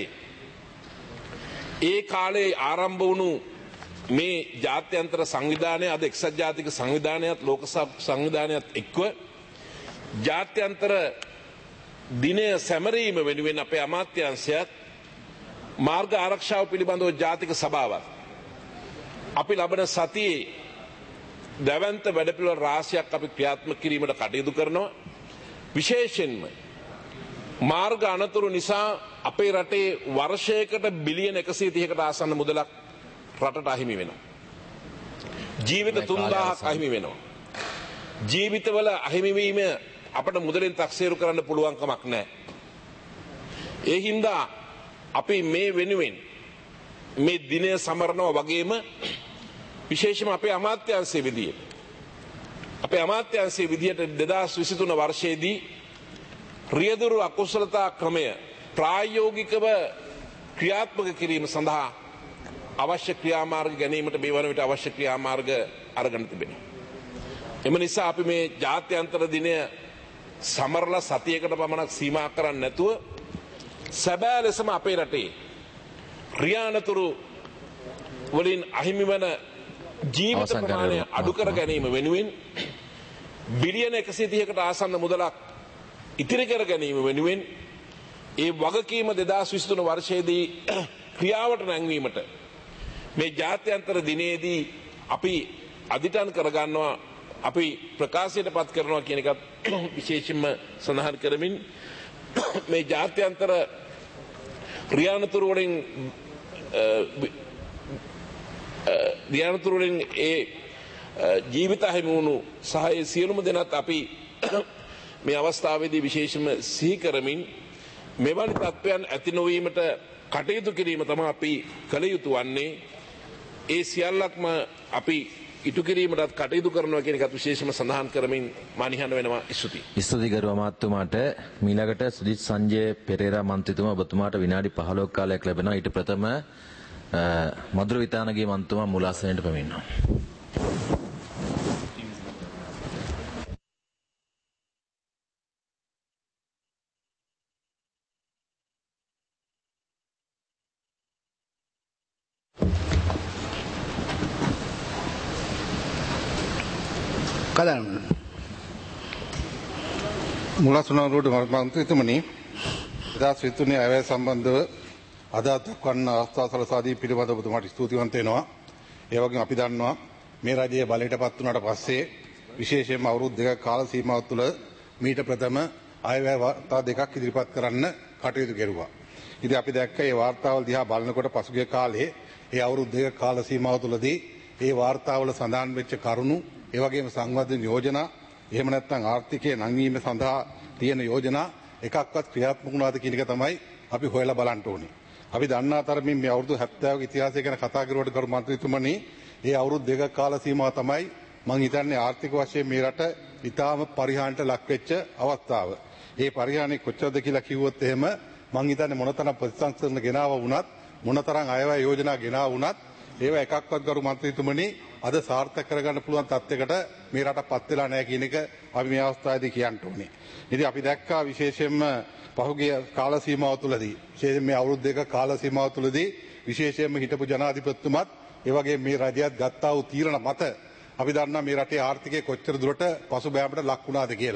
ඒ කාලේ ආරම්භ වුණු මේ ජාත්‍යන්තර සංවිධානය අද එක්සත් ජාතික සංවිධානයත් ලෝක සංවිධානයත් එක්ව ජාත්‍යන්තර දිනය සැමරීම වෙනුවෙන් අපේ අමාත්‍යාංශයත් මාර්ග ආරක්ෂාව පිළිබඳව ජාතික සභාවත් අපි ලබන සතියේ දැවැන්ත වැඩපිළිවෙළ රාශියක් අපි ක්‍රියාත්මක කිරීමට කටයුතු කරනවා. විශේෂයෙන්ම මාර්ග අනතුරු නිසා අපේ රටේ වර්ෂයකට බිලියන එකසිය තිහකට ආසන්න මුදලක් රටට අහිමි වෙනවා. ජීවිත තුන්දාහක් අහිමි වෙනවා. ජීවිතවල අහිමිවීම අපට මුදලින් තක්සේරු කරන්න පුළුවන් කමක් නැහැ. ඒ හින්දා අපි මේ වෙනුවෙන් මේ දිනය සමරනවා වගේම විශේෂම අපේ අමාත්‍යාංශයේ විදියට අපේ අමාත්‍යාංශයේ විදියට දෙදාස් විසිතුන වර්ෂයේදී රියදුරු අකුසලතා ක්‍රමය ප්‍රායෝගිකව ක්‍රියාත්මක කිරීම සඳහා අවශ්‍ය ක්‍රියාමාර්ග ගැනීමට මේ වන විට අවශ්‍ය ක්‍රියාමාර්ග අරගෙන තිබෙනවා. එම නිසා අපි මේ ජාත්‍යන්තර දිනය සමරලා සතියකට පමණක් සීමා කරන්නේ නැතුව සැබෑ ලෙසම අපේ රටේ ක්‍රියානතුරු වලින් අහිමි වන ජීවිත ප්‍රමාණය අඩු කර ගැනීම වෙනුවෙන් බිලියන එකසිය තිහකට ආසන්න මුදලක් ඉතිරි කර ගැනීම වෙනුවෙන් ඒ වගකීම දෙදාස් විසිතුන වර්ෂයේදී ක්‍රියාවට නැංවීමට මේ ජාත්‍යන්තර දිනේදී අපි අදිටන් කරගන්නවා අපි ප්‍රකාශයට පත් කරනවා කියන එකත් විශේෂයෙන්ම සඳහන් කරමින් මේ ජාත්‍යන්තර ක්‍රියානතුරු වලින් ක්‍රියානතුරු වලින් ඒ ජීවිත හිමි වුණු සහාය සියලුම දෙනාත් අපි මේ අවස්ථාවේදී විශේෂයෙන්ම සිහි කරමින් මෙවැනි තත්ත්වයන් ඇති නොවීමට කටයුතු කිරීම තමයි අපි කළ යුතු වන්නේ. ඒ සියල්ලක්ම අපි ඉටු කිරීමටත් කටයුතු කරනවා කියන එකත් විශේෂම සඳහන් කරමින් මා නිහඬ වෙනවා. ස්තුතියි. ස්තුතියි ගරු අමාත්‍යතුමාට. මීළඟට සුජිත් සංජය පෙරේරා මන්ත්‍රීතුමා ඔබතුමාට විනාඩි පහළොවක් කාලයක් ලැබෙනවා. ඊට ප්‍රථම මధుර විතානගේ මන්ත්‍රීතුමා මුලාසනයට පැමිණෙනවා. කදන්න මුලසුනරුවට මන්ත්‍රීතුමනි එදා සිතුනේ අයවැය සම්බන්ධව අදහස් දක්වන්න අවස්ථාව සලසා දී පිළිබඳව ඔබතුමාට ස්තුතිවන්ත වෙනවා. ඒ වගේම අපි දන්නවා මේ රජයේ බලයට පත් වුණාට පස්සේ විශේෂයෙන්ම අවුරුදු දෙකක කාල සීමාව තුළ මීට ප්‍රථම අයවැය වාර්තා දෙකක් ඉදිරිපත් කරන්න කටයුතු කෙරුවා. ඉතින් අපි දැක්ක මේ වාර්තාවල් දිහා බලනකොට පසුගිය කාලේ ඒ අවුරුදු දෙකක කාල සීමාව තුළදී ඒ වාර්තාවල සඳහන් වෙච්ච කරුණු ඒ වගේම සංවර්ධන යෝජනා එහෙම නැත්නම් ආර්ථිකයේ නැංවීම සඳහා තියෙන යෝජනා එකක්වත් ක්‍රියාත්මක වුණාද කියන එක තමයි අපි හොයලා බලන්න ඕනේ. අපි දන්නා තරමින් මේ අවුරුදු හැත්තෑවක ඉතිහාසය ගැන කතා කරුවට ගරු මන්ත්‍රීතුමනි ඒ අවුරුදු දෙක කාල සීමාව තමයි මම හිතන්නේ ආර්ථික වශයෙන් මේ රට ඉතාම පරිහානියට ලක් වෙච්ච අවස්ථාව. ඒ පරිහානිය කොච්චරද කියලා කිව්වොත් එහෙම මම හිතන්නේ මොනතරම් ප්‍රතිසංස්කරණ ගෙනාව වුණත් මොනතරම් අයවැය යෝජනා ගෙනාව වුණත් ඒවා එකක්වත් ගරු මන්ත්‍රීතුමනි අද සාර්ථක කරගන්න පුළුවන් තත්යකට මේ රට පත් වෙලා නැහැ කියන එක අපි මේ අවස්ථාවේදී කියන්න ඕනේ. ඉතින් අපි දැක්කා විශේෂයෙන්ම පහුගිය කාල සීමාව තුළදී විශේෂයෙන් මේ අවුරුදු දෙක කාල සීමාව තුළදී විශේෂයෙන්ම හිටපු ජනාධිපතිතුමත් ඒ වගේම මේ රජයත් ගත්තා වූ තීරණ මත අපි දන්නා මේ රටේ ආර්ථිකය කොච්චර දුරට පසුබෑමට ලක් වුණාද කියලා.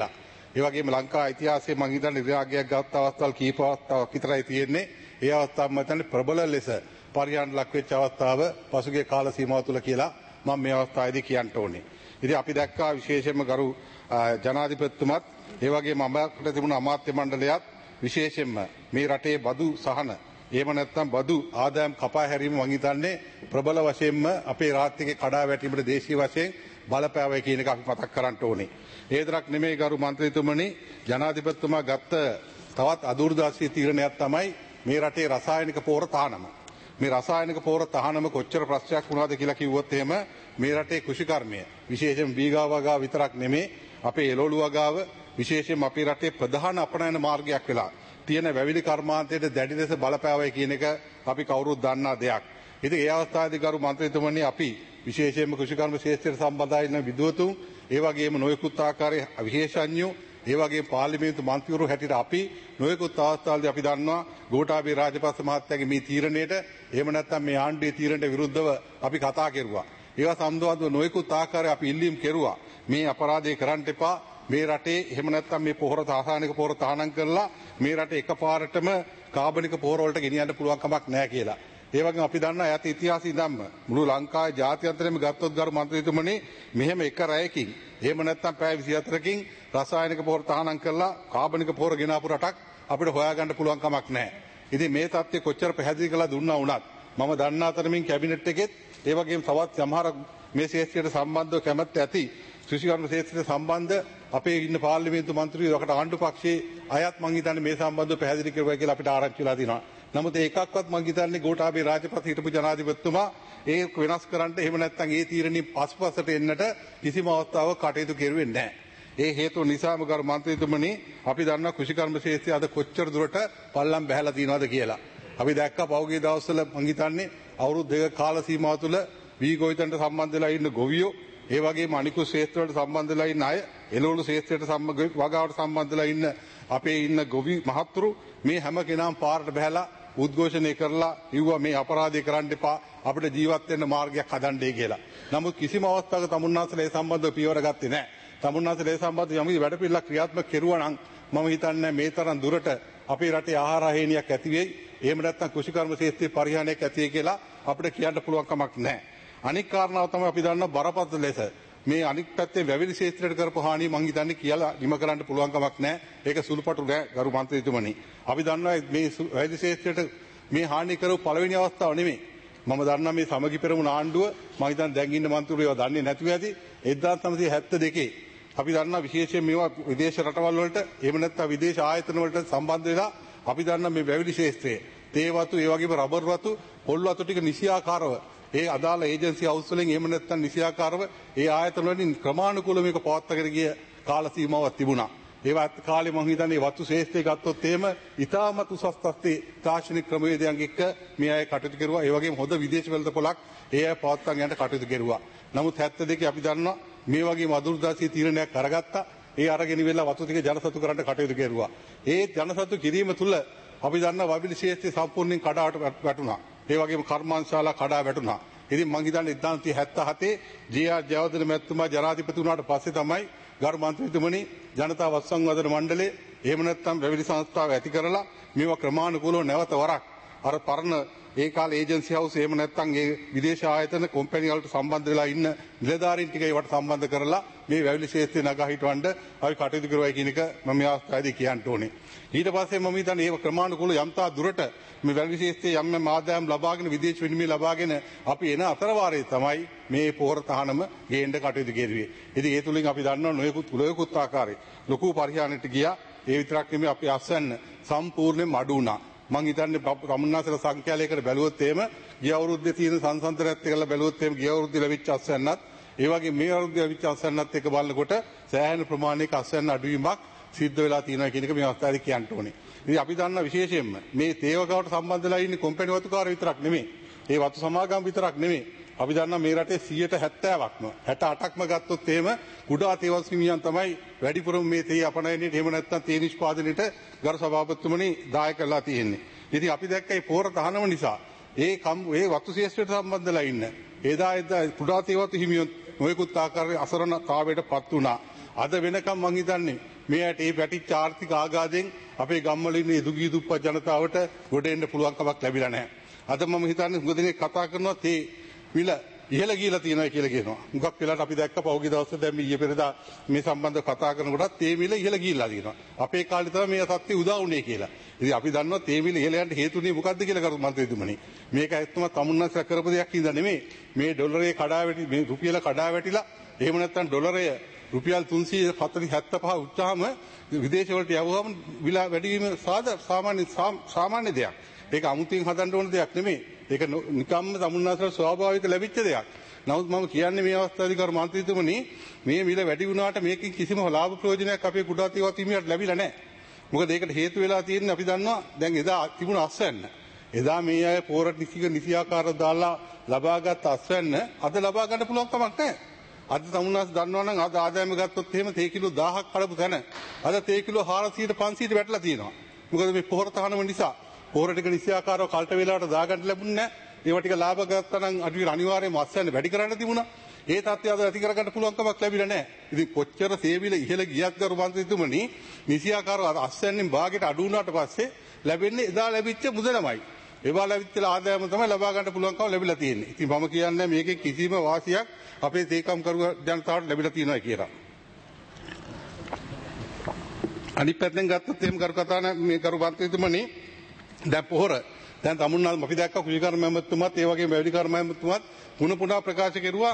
ඒ වගේම ලංකා ඉතිහාසයේ මම හිතන්නේ විරාගයක් ගත්ත අවස්ථාවල් කීප අවස්ථාවක් විතරයි තියෙන්නේ. ඒ අවස්ථාව මම හිතන්නේ ප්‍රබල ලෙස පරිහානියට ලක් වෙච්ච අවස්ථාව පසුගිය කාල සීමාව තුළ කියලා මම මේ අවස්ථාවේදී කියන්න ඕනේ. ඉතින් අපි දැක්කා විශේෂයෙන්ම ගරු ජනාධිපතිතුමත් ඒ වගේම අමාත්‍ය තිබුණු අමාත්‍ය මණ්ඩලයත් විශේෂයෙන්ම මේ රටේ බදු සහන එහෙම නැත්නම් බදු ආදායම් කපා හැරීම මම හිතන්නේ ප්‍රබල වශයෙන්ම අපේ රාජ්‍යයේ කඩා වැටීමට දේශීය වශයෙන් බලපෑවයි කියන එක අපි මතක් කරන්න ඕනේ. ඒ විතරක් නෙමෙයි ගරු මන්ත්‍රීතුමනි ජනාධිපතිතුමා ගත්ත තවත් අදූරදාසී තීරණයක් තමයි මේ රටේ රසායනික පොහොර තහනම. මේ රසායනික පොහොර තහනම කොච්චර ප්‍රශ්නයක් වුණාද කියලා කිව්වොත් එහෙම මේ රටේ කෘෂිකර්මය විශේෂයෙන් බීගා වගාව විතරක් නෙමෙයි අපේ එළවලු වගාව විශේෂයෙන් අපේ රටේ ප්‍රධාන අපනයන මාර්ගයක් වෙලා තියෙන වැවිලි කර්මාන්තයට දැඩි ලෙස බලපෑවයි කියන එක අපි කවුරුත් දන්නා දෙයක්. ඉතින් ඒ අවස්ථාවේදී ගරු මන්ත්‍රීතුමනි අපි විශේෂයෙන්ම කෘෂිකර්ම ක්ෂේත්‍රයට සම්බන්ධයි වෙන විද්වතුන් ඒ වගේම නොයෙකුත් ආකාරයේ විශේෂඥයෝ ඒ වගේම පාර්ලිමේන්තු මන්ත්‍රීවරු හැටියට අපි නොයෙකුත් අවස්ථාවලදී අපි දන්නවා ගෝඨාභය රාජපක්ෂ මහත්තයාගේ මේ තීරණයට එහෙම නැත්නම් මේ ආණ්ඩුවේ තීරණයට විරුද්ධව අපි කතා කෙරුවා. ඒවා සම්බන්ධව නොයෙකුත් ආකාරයේ අපි ඉල්ලීම් කෙරුවා. මේ අපරාධය කරන්න එපා. මේ රටේ එහෙම නැත්නම් මේ පොහොර රසායනික පොහොර තහනම් කරලා මේ රටේ එකපාරටම කාබනික පොහොර වලට ගෙනියන්න පුළුවන් කමක් නැහැ කියලා. ඒ වගේම අපි දන්නා යාත ඉතිහාසය ඉඳන්ම මුළු ලංකාවේ ජාත්‍යන්තරෙම ගත්තොත් ගරු මන්ත්‍රීතුමනි මෙහෙම එක රැයකින් එහෙම නැත්නම් පැය විසිහතරකින් රසායනික පොහොර තහනම් කරලා කාබනික පොහොර ගෙනාපු රටක් අපිට හොයාගන්න පුළුවන් කමක් නැහැ. ඉතින් මේ தත්ත්වය කොච්චර පැහැදිලි කරලා දුන්නා වුණත් මම දන්නා තරමින් කැබිනට් එකෙත් ඒ වගේම තවත් සමහර මේ ක්ෂේත්‍රයට සම්බන්ධව කැමැත්ත ඇති කෘෂිකර්ම ක්ෂේත්‍රයට සම්බන්ධ අපේ ඉන්න පාර්ලිමේන්තු මන්ත්‍රීවරු වකට ආණ්ඩු පක්ෂයේ අයත් මං හිතන්නේ මේ සම්බන්ධව පැහැදිලි කරුවා කියලා අපිට ආරංචි වෙලා තියෙනවා. නමුත් ඒ එකක්වත් මං හිතන්නේ ගෝඨාභය රාජපක්ෂ හිටපු ජනාධිපතිතුමා ඒ වෙනස් කරන්න එහෙම නැත්නම් ඒ තීරණේ පසුපසට එන්නට කිසිම අවස්ථාවක කටයුතු කෙරුවේ නැහැ. ඒ හේතුව නිසාම ගරු මන්ත්‍රීතුමනි අපි දන්නා කෘෂිකර්ම ක්ෂේත්‍රය අද කොච්චර දුරට පල්ලම් බැහැලා තියෙනවද කියලා. අපි දැක්කා පහුගිය දවස්වල මං හිතන්නේ අවුරුදු දෙක කාල සීමාව තුළ වී ගොවිතැනට සම්බන්ධ වෙලා ඉන්න ගොවියෝ ඒ වගේම අනිකුත් ක්ෂේත්‍රවලට සම්බන්ධ වෙලා ඉන්න අය එළවලු ක්ෂේත්‍රයට සම්බන්ධ වගාවට සම්බන්ධ වෙලා ඉන්න අපේ ඉන්න ගොවි මහත්තුරු මේ හැම කෙනාම පාරට බහැලා උද්ඝෝෂණය කරලා ඉව්වා මේ අපරාධය කරන්න එපා අපිට ජීවත් වෙන්න මාර්ගයක් හදන්නයි කියලා. නමුත් කිසිම අවස්ථාවක තමුන්නාසලා ඒ සම්බන්ධව පියවර ගත්තේ නැහැ. තමුන්නාසලා ඒ සම්බන්ධව යම් වැඩ පිළිවෙලක් ක්‍රියාත්මක කෙරුවා නම් මම හිතන්නේ මේ තරම් දුරට අපේ රටේ ආහාර හේනියක් ඇති වෙයි. එහෙම නැත්නම් කෘෂිකර්ම ක්ෂේත්‍රයේ පරිහානියක් ඇති වෙයි කියලා අපිට කියන්න පුළුවන් කමක් නැහැ. අනික් කාරණාව තමයි අපි දන්නා බරපතල ලෙස මේ අනික් පැත්තේ වැවිලි ක්ෂේත්‍රයට කරපු හානිය මං හිතන්නේ කියලා නිම කරන්න පුළුවන් කමක් නැහැ. ඒක සුළුපටු නෑ ගරු මන්ත්‍රීතුමනි. අපි දන්නවා මේ වැවිලි ක්ෂේත්‍රයට මේ හානිය කරපු පළවෙනි අවස්ථාව නෙමෙයි. මම දන්නා මේ සමගි පෙරමුණ ආණ්ඩුව මම හිතන්නේ දැන් ඉන්න මන්ත්‍රීවරු ඒවා දන්නේ නැතුව ඇති. එක්දාස් නවසිය හැත්තෑ දෙකේ අපි දන්නා විශේෂයෙන් මේවා විදේශ රටවල් වලට එහෙම නැත්නම් විදේශ ආයතන වලට සම්බන්ධ වෙලා අපි දන්නා මේ වැවිලි ක්ෂේත්‍රයේ තේ වතු ඒ වගේම රබර් වතු පොල් වතු ටික නිසියාකාරව ඒ අදාළ ඒජන්සි හවුස් වලින් එහෙම නැත්නම් නිසියාකාරව ඒ ආයතන වලින් ක්‍රමානුකූලව මේක පවත්වාගෙන ගිය කාල සීමාවක් තිබුණා. ඒවත් කාලේ මම හිතන්නේ වතු ශ්‍රේෂ්ඨය ගත්තොත් එහෙම ඉතාමත් උසස් තත්ත්වයේ තාක්ෂණික ක්‍රමවේදයන් එක්ක මේ අය කටයුතු කරුවා. ඒ වගේම හොඳ විදේශ වෙළඳපොළක් ඒ අය පවත්වාගෙන යන්න කටයුතු කරුවා. නමුත් හැත්තෑ දෙකේ අපි දන්නවා මේ වගේ මధుරදාසී තීරණයක් අරගත්තා. ඒ අරගෙන ඉවෙලා වතු ටික ජනසතු කරන්න කටයුතු කරුවා. ඒ ජනසතු කිරීම තුළ අපි දන්නා වවිලි ක්ෂේත්‍රය සම්පූර්ණයෙන් කඩාවට වැටුණා. ඒ වගේම කර්මාන්තශාලා කඩා වැටුණා. ඉතින් මං හිතන්නේ එක්දාස් නවසිය හැත්තෑ හතේ ජේ.ආර්. ජයවර්ධන මැතිතුමා ජනාධිපති වුණාට පස්සේ තමයි ගරු මන්ත්‍රීතුමනි ජනතා වත්සංවර්ධන මණ්ඩලය එහෙම නැත්නම් වැවිලි සංස්ථාව ඇති කරලා මේවා ක්‍රමානුකූලව නැවත වරක් අර පරණ ඒ කාලේ ඒජන්සි හවුස් එහෙම නැත්නම් ඒ විදේශ ආයතන කම්පැනි වලට සම්බන්ධ වෙලා ඉන්න නිලධාරීන් ටික ඒවට සම්බන්ධ කරලා මේ වැවිලි ක්ෂේත්‍රය නගා හිටවන්න අපි කටයුතු කරුවයි කියන එක මම මේ අවස්ථාවේදී කියන්න ඕනේ. ඊට පස්සේ මම හිතන්නේ ඒ ක්‍රමානුකූලව යම්තා දුරට මේ වැවිලි ක්ෂේත්‍රයේ යම් යම් ආදායම් ලබාගෙන විදේශ විනිමය ලබාගෙන අපි එන අතරවාරයේ තමයි මේ පොහොර තහනම ගේන්න කටයුතු කෙරුවේ. ඉතින් ඒ තුලින් අපි දන්නවා නොයෙකුත් නොයෙකුත් ආකාරයේ ලොකු පරිහානියට ගියා. ඒ විතරක් නෙමෙයි අපි අස්වැන්න සම්පූර්ණයෙන්ම අඩු වුණා. මං හිතන්නේ රමුණාසල සංඛ්‍යාලයකට බැලුවොත් එහෙම ගිය අවුරුද්දේ තියෙන සංසන්දනයත් එක්කලා බැලුවොත් එහෙම ගිය අවුරුද්දේ ලැබිච්ච අස්වැන්නත් ඒ වගේ මේ අවුරුද්දේ ලැබිච්ච අස්වැන්නත් එක්ක බලනකොට සෑහෙන ප්‍රමාණයක අස්වැන්න අඩුවීමක් සිද්ධ වෙලා තියෙනවා කියන එක මේ අවස්ථාවේදී කියන්න ඕනේ. ඉතින් අපි දන්නා විශේෂයෙන්ම මේ තේවගාවට සම්බන්ධ වෙලා ඉන්නේ කොම්පැනි වතුකාරයෝ විතරක් නෙමෙයි. ඒ වතු සමාගම් විතරක් නෙමෙයි. අපි දන්නා මේ රටේ සියයට හැත්තෑවක්ම හැට අටක්ම ගත්තොත් එහෙම කුඩා තේවස් හිමියන් තමයි වැඩිපුරම මේ තේ අපනයනයේ එහෙම නැත්නම් තේ නිෂ්පාදනයේට ගරු සභාපතිතුමනි දායක කරලා තියෙන්නේ. ඉතින් අපි දැක්ක මේ පොහොර තහනම නිසා ඒ කම් ඒ වතු ශේෂ්ත්‍රයට සම්බන්ධලා ඉන්න එදා එදා කුඩා තේ වතු හිමියන් නොයෙකුත් ආකාරයේ අසරණතාවයට පත් වුණා. අද වෙනකම් මං හිතන්නේ මේ ඇට ඒ පැටිච්ච ආර්ථික ආഘාතයෙන් අපේ ගම්වල ඉන්න දුගී දුප්පත් ජනතාවට ගොඩ එන්න පුළුවන් කමක් ලැබිලා නැහැ. අද මම හිතන්නේ හුඟ දෙනෙක් කතා කරනවා තේ මිල ඉහළ ගිහිලා තියෙනවා කියලා කියනවා. මුගක් වෙලාවට අපි දැක්ක පෞගි දවස්වල දැන් ඊයේ පෙරදා මේ සම්බන්ධව කතා කරනකොට තේ මිල ඉහළ ගිහිලා තියෙනවා. අපේ කාලේ තමයි මේ සත්‍ය උදා වුණේ කියලා. ඉතින් අපි දන්නවා තේ මිල ඉහළ යන්න හේතුනේ මොකද්ද කියලා කරු මන්ත්‍රීතුමනි. මේක ඇත්තම තමුන්නාසලා කරපු දෙයක් නේද නෙමෙයි. මේ ඩොලරේ කඩා වැටි මේ රුපියල කඩා වැටිලා එහෙම නැත්නම් ඩොලරය රුපියල් තුන්සිය හතළිස් පහ උච්චාම විදේශ වලට යවුවම විලා වැඩි වීම සාමාන්‍ය සාමාන්‍ය දෙයක්. ඒක අමුතුවෙන් හදන්න ඕන දෙයක් නෙමෙයි. ඒක නිකම්ම තමුන්නාසලා ස්වාභාවික ලැබිච්ච දෙයක්. නමුත් මම කියන්නේ මේ අවස්ථාවේදී කරු මන්ත්‍රීතුමනි මේ මිල වැඩි වුණාට මේකෙන් කිසිම ලාභ ප්‍රයෝජනයක් අපේ කුඩා තේවත් හිමියට ලැබිලා නැහැ. මොකද ඒකට හේතු වෙලා තියෙන්නේ අපි දන්නවා දැන් එදා තිබුණ අස්වැන්න. එදා මේ අය පෝරට නිසික නිසියාකාරව දාලා ලබාගත් අස්වැන්න අද ලබා ගන්න පුළුවන් කමක් නැහැ. අද තමුන්නාස් දන්නවා නම් අද ආදායම ගත්තොත් එහෙම තේ කිලෝ දහයක් කඩපු තැන අද තේ කිලෝ හාරසියයට පන්සියයට වැටලා තියෙනවා. මොකද මේ පොහොර තහනම නිසා පොහොර ටික නිසියාකාරව කල්ට වේලාවට දාගන්න ලැබුණේ නැහැ. ඒවා ටික ලාභ ගත්තා නම් අඩුවේ අනිවාර්යයෙන්ම අස්වැන්න වැඩි කරන්න තිබුණා. ඒ තත්ත්වය අද ඇති කරගන්න පුළුවන් කමක් ලැබිලා නැහැ. ඉතින් කොච්චර සේවිල ඉහළ ගියත් කරු මන්ත්‍රීතුමනි නිසියාකාරව අස්වැන්නෙන් භාගයට අඩු වුණාට පස්සේ ලැබෙන්නේ එදා ලැබිච්ච මුදලමයි. ඒවා ලැබිච්ච ආදායම තමයි ලබා ගන්න පුළුවන්කම ලැබිලා තියෙන්නේ. ඉතින් මම කියන්නේ මේකේ කිසිම වාසියක් අපේ තේකම් කරු ජනතාවට ලැබිලා තියෙනවා කියලා. අනිත් පැත්තෙන් ගත්තොත් එහෙම කරු කතා මේ කරු මන්ත්‍රීතුමනි දැන් පොහොර දැන් තමුන්නාල් අපි දැක්ක කුෂිකර්ම ඇමතුමාත් ඒ වගේම වැඩි කර්ම ඇමතුමාත් පුන පුනා ප්‍රකාශ කෙරුවා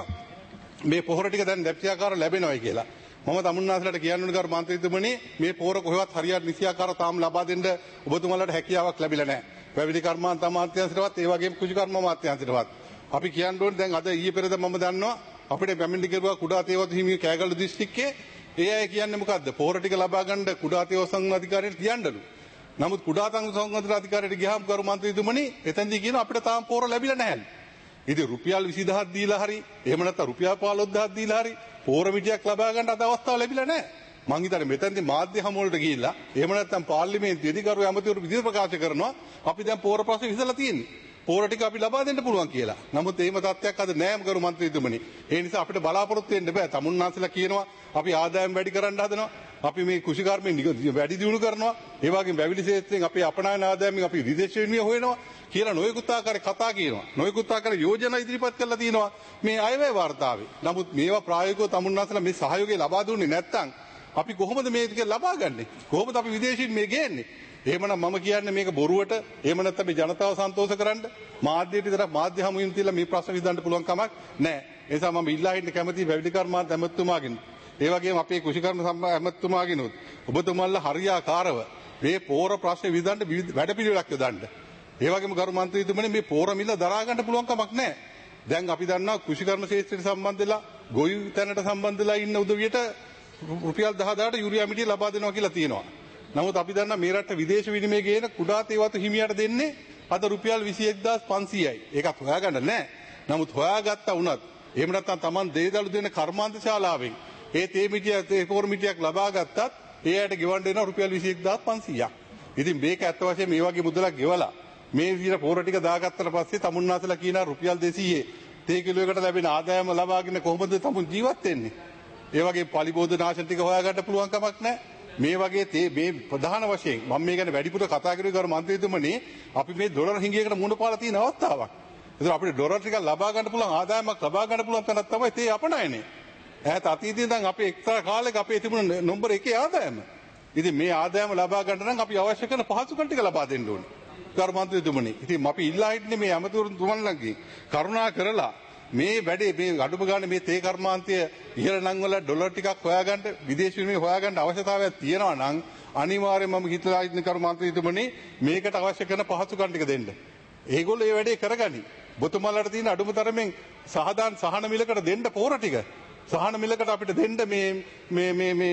මේ පොහොර ටික දැන් දැක්ෂාකාර ලැබෙනවයි කියලා. මම තමුන්නාස්ලට කියන්න ඕන කරු මන්ත්‍රීතුමනි මේ පොහොර කොහෙවත් හරියට නිසියාකාර තාම ලබා දෙන්න ඔබතුමාලට හැකියාවක් ලැබිලා නැහැ. පැවිදි කර්මාන්ත අමාත්‍යාංශයටවත් ඒ වගේම කුෂිකර්ම අමාත්‍යාංශයටවත්. අපි කියන්න ඕනේ දැන් අද ඊයේ පෙරේද මම දන්නවා අපිට පැමිණිලි කෙරුවා කුඩා තේවතු හිමිය කෑගල්ල දිස්ත්‍රික්කයේ ඒ අය කියන්නේ මොකද්ද? පොහොර ටික ලබා ගන්න කුඩා තේව සංඝ අධිකාරියට කියන්නලු. නමුත් කුඩා තංග සංඝ අධිකාරියට ගියාම කරු මන්ත්‍රීතුමනි එතෙන්දී කියන අපිට තාම පොහොර ලැබිලා නැහැ. ඉතින් රුපියල් විසි දහයක් දීලා හරි එහෙම නැත්නම් රුපියල් පහළොස් දහයක් දීලා හරි පොහොර මිටියක් ලබා ගන්න අද අවස්ථාව ලැබිලා නැහැ. මං හිතන්නේ මෙතනදී මාධ්‍ය හමු වලට ගිහිල්ලා එහෙම නැත්නම් පාර්ලිමේන්තුවේදී කරු ඇමතිවරු විදිහට ප්‍රකාශ කරනවා අපි දැන් පොහොර ප්‍රශ්නේ විසඳලා තියෙන්නේ. පොහොර ටික අපි ලබා දෙන්න පුළුවන් කියලා. නමුත් එහෙම තත්ත්වයක් අද නැහැ කරු මන්ත්‍රීතුමනි. ඒ නිසා අපිට බලාපොරොත්තු වෙන්න බෑ. තමුන්නාන්සලා කියනවා අපි ආදායම් වැඩි කරන්න හදනවා. අපි මේ කුෂිකර්මෙන් වැඩි දියුණු කරනවා. ඒ වගේම වැවිලි ක්ෂේත්‍රයෙන් අපේ අපනායන ආදායමෙන් අපි විදේශ විනිමය හොයනවා කියලා නොයෙකුත් ආකාරයේ කතා කියනවා. නොයෙකුත් ආකාරයේ යෝජනා ඉදිරිපත් කරලා තියෙනවා මේ අයවැය වාර්තාවේ. නමුත් මේවා ප්‍රායෝගිකව තමුන්නාන්සලා මේ සහයෝගය ලබා දුන්නේ නැත්නම් අපි කොහොමද මේක ලබා ගන්නෙ? කොහොමද අපි විදේශින් මේ ගේන්නේ? එහෙමනම් මම කියන්නේ මේක බොරුවට එහෙම නැත්නම් මේ ජනතාව සන්තෝෂ කරන්න මාධ්‍යයට විතරක් මාධ්‍ය හමුවෙන් තියලා මේ ප්‍රශ්න විසඳන්න පුළුවන් කමක් නැහැ. ඒ නිසා මම ඉල්ලා හිටින්න කැමතියි පැවිදි කර්මාන්ත ඇමතුමාගෙන්. ඒ වගේම අපේ කුෂිකර්ම ඇමතුමාගෙනුත් ඔබතුමාලා හරියාකාරව මේ පෝර ප්‍රශ්න විසඳන්න වැඩපිළිවෙලක් යොදන්න. ඒ වගේම කරු මන්ත්‍රීතුමනි මේ පෝර මිල දරා ගන්න පුළුවන් කමක් නැහැ. දැන් අපි දන්නවා කුෂිකර්ම ක්ෂේත්‍රයට සම්බන්ධ වෙලා ගොවි තැනට සම්බන්ධ වෙලා ඉන්න උදවියට රුපියල් දහදාට යුරියා මිටිය ලබා දෙනවා කියලා තියෙනවා. නමුත් අපි දන්නා මේ රට විදේශ විනිමය ගේන කුඩා තේවතු හිමියට දෙන්නේ අද රුපියල් විසි එක් දහස් පන්සීයයි. ඒකත් හොයාගන්න නැහැ. නමුත් හොයාගත්තා වුණත් එහෙම නැත්නම් Taman දේදළු දෙන කර්මාන්ත ශාලාවෙන් ඒ තේ මිටිය තේ පොර මිටියක් ලබා ගත්තත් ඒ ඇයට ගෙවන්න දෙනවා රුපියල් විසි එක් දහස් පන්සීයක්. ඉතින් මේක ඇත්ත වශයෙන්ම මේ වගේ මුදලක් ගෙවලා මේ විදිහට පොර ටික දාගත්තට පස්සේ තමුන්නාසලා කියන රුපියල් දෙසීය තේ කිලෝයකට ලැබෙන ආදායම ලබාගෙන කොහොමද තමුන් ජීවත් වෙන්නේ? ඒ වගේ පලිබෝධ නාශන ටික හොයාගන්න පුළුවන් කමක් නැහැ. මේ වගේ තේ මේ ප්‍රධාන වශයෙන් මම මේ ගැන වැඩිපුර කතා කරුවේ කරු මන්ත්‍රීතුමනි අපි මේ ඩොලර් හිඟයකට මුණ පාලා තියෙන අවස්ථාවක්. ඒතර අපිට ඩොලර් ටිකක් ලබා ගන්න පුළුවන් ආදායමක් ලබා ගන්න පුළුවන් තැනක් තමයි තේ අපනයනේ. ඈත අතීතයේ ඉඳන් අපේ එක්තරා කාලයක අපේ තිබුණ නම්බර එකේ ආදායම. ඉතින් මේ ආදායම ලබා ගන්න නම් අපි අවශ්‍ය කරන පහසුකම් ටික ලබා දෙන්න ඕනේ. කරු මන්ත්‍රීතුමනි. ඉතින් අපි ඉල්ලා හිටින්නේ මේ ඇමතිවරුන් තුමන්ලගේ කරුණා කරලා මේ වැඩේ මේ අඩුම ගන්න මේ තේ කර්මාන්තය ඉහළ නම් වල ඩොලර් ටිකක් හොයාගන්න විදේශ විනිමය හොයාගන්න අවශ්‍යතාවයක් තියෙනවා නම් අනිවාර්යයෙන්ම මම හිතලා ඉන්න කරු මන්ත්‍රීතුමනි මේකට අවශ්‍ය කරන පහසුකම් ටික දෙන්න. ඒගොල්ලෝ මේ වැඩේ කරගනි. ඔබතුමාලට තියෙන අඩුම තරමින් සහදාන් සහන මිලකට දෙන්න පොර ටික. සහන මිලකට අපිට දෙන්න මේ මේ මේ මේ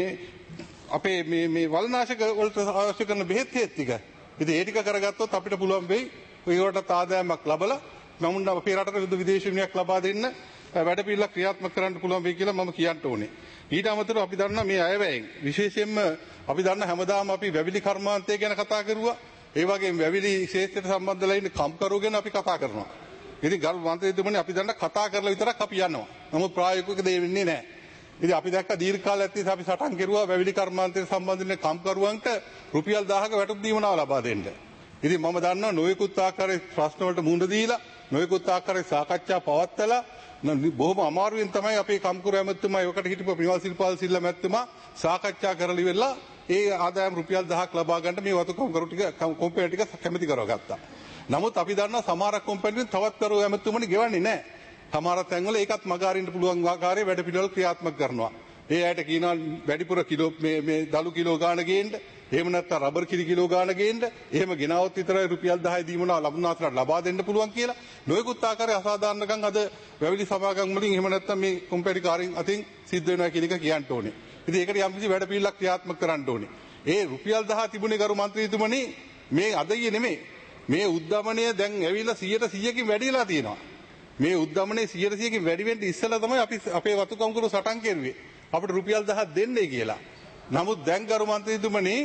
අපේ මේ මේ වල්නාශක වලට අවශ්‍ය කරන බෙහෙත් හේත් ටික. ඉතින් ඒ ටික කරගත්තොත් අපිට පුළුවන් වෙයි ඒකට ආදායමක් ලබලා නමුත් අපේ රටට විදු විදේශ විනිමයක් ලබා දෙන්න වැඩ පිළිවෙලක් ක්‍රියාත්මක කරන්න පුළුවන් වෙයි කියලා මම කියන්න ඕනේ. ඊට අමතරව අපි දන්නා මේ අයවැයෙන් විශේෂයෙන්ම අපි දන්නා හැමදාම අපි වැවිලි කර්මාන්තය ගැන කතා කරුවා. ඒ වගේම වැවිලි ක්ෂේත්‍රයට සම්බන්ධ වෙලා ඉන්න කම්කරු ගැන අපි කතා කරනවා. ඉතින් ගරු මන්ත්‍රීතුමනි අපි දන්නා කතා කරලා විතරක් අපි යනවා. නමුත් ප්‍රායෝගිකව දෙ වෙන්නේ නැහැ. ඉතින් අපි දැක්ක දීර්ඝ කාලයක් තිස්සේ අපි සටන් කෙරුවා වැවිලි කර්මාන්තයට සම්බන්ධ වෙන කම්කරුවන්ට රුපියල් දහයක වැටුප් දීමනාව ලබා දෙන්න. ඉතින් මම දන්නවා නොයෙකුත් ආකාරයේ ප්‍රශ්න වලට මුහුණ දීලා නොයෙකුත් ආකාරයේ සාකච්ඡා පවත්වලා බොහොම අමාරුවෙන් තමයි අපේ කම්කරු ඇමතුමා ඒකට හිටපු පිරිවල් සිල්පාල් සිල්ලා මැතිතුමා සාකච්ඡා කරලා ඉවරලා ඒ ආදායම් රුපියල් දහයක් ලබා ගන්න මේ වතු කම්කරු ටික කොම්පැනි ටික කැමති කරවගත්තා. නමුත් අපි දන්නවා සමහර කොම්පැනිවල තවත් කරු ඇමතුමනි ගෙවන්නේ නැහැ. සමහර තැන්වල ඒකත් මග අරින්න පුළුවන් ආකාරයේ වැඩ පිළිවෙල ක්‍රියාත්මක කරනවා. ඒ අයට කියනවා වැඩිපුර කිලෝ මේ මේ දලු කිලෝ ගාන ගේන්න, එහෙම නැත්නම් රබර් කිරි කිලෝ ගාන ගේන්න, එහෙම ගෙනාවොත් විතරයි රුපියල් දහය දීමනවා ලබුනාසලට ලබා දෙන්න පුළුවන් කියලා. නොයෙකුත් ආකාරයේ අසාධාරණකම් අද වැවිලි සමාගම් වලින් එහෙම නැත්නම් මේ කොම්පැනි කාරින් අතින් සිද්ධ වෙනවා කියන එක කියන්න ඕනේ. ඉතින් ඒකට යම්කිසි වැඩ පිළිවෙලක් ක්‍රියාත්මක කරන්න ඕනේ. ඒ රුපියල් දහය තිබුණේ ගරු මන්ත්‍රීතුමනි මේ අදයේ නෙමෙයි. මේ උද්දමනය දැන් ඇවිල්ලා සියයට සීයකින් වැඩිලා තියෙනවා. මේ උද්දමනයේ සියයට සීයකින් වැඩි වෙන්න ඉස්සෙල්ලා තමයි අපි අපේ වතු කම්කරු සටන් කෙරුවේ. අපිට රුපියල් දහයක් දෙන්නේ කියලා. නමුත් දැන් ගරු මන්ත්‍රීතුමනි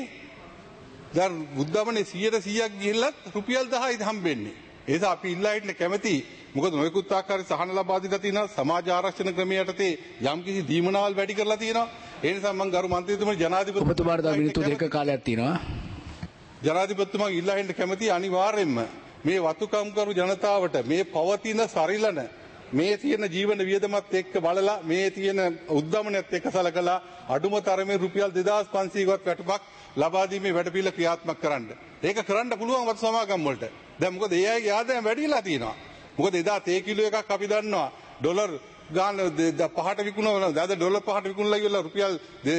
දැන් උද්දමනයේ සියයට සීයක් ගිහිල්ලත් රුපියල් දහයයි හම්බෙන්නේ. ඒ නිසා අපි ඉල්ලා හිටින්න කැමැති. මොකද නොයෙකුත් ආකාරයේ සහන ලබා දීලා තියෙනවා. සමාජ ආරක්ෂණ ක්‍රමයට තේ යම්කිසි දීමනාවල් වැඩි කරලා තියෙනවා. ඒ නිසා මම ගරු මන්ත්‍රීතුමනි ජනාධිපති ඔබතුමාට තව මිනිත්තු දෙක කාලයක් තියෙනවා. ජනාධිපතිතුමා ඉල්ලා හිටින්න කැමැති අනිවාර්යයෙන්ම මේ වතුකම්කරු ජනතාවට මේ පවතින සරිලන මේ තියෙන ජීවන වියදමත් එක්ක බලලා මේ තියෙන උද්දමනයත් එක්ක සලකලා අඩුම තරමේ රුපියල් දෙදාස් පන්සීයකට වැටුපක් ලබා දීමේ වැඩපිළිවෙල ක්‍රියාත්මක කරන්න. ඒක කරන්න පුළුවන් වතු සමාගම් වලට. දැන් මොකද ඒ අයගේ ආදායම් වැඩිලා තියෙනවා. මොකද එදා තේ කිලෝ එකක් අපි දන්නවා ඩොලර් ගාන පහට විකුණනවා. දැන් ඩොලර් පහට විකුණලා ඉවරලා රුපියල්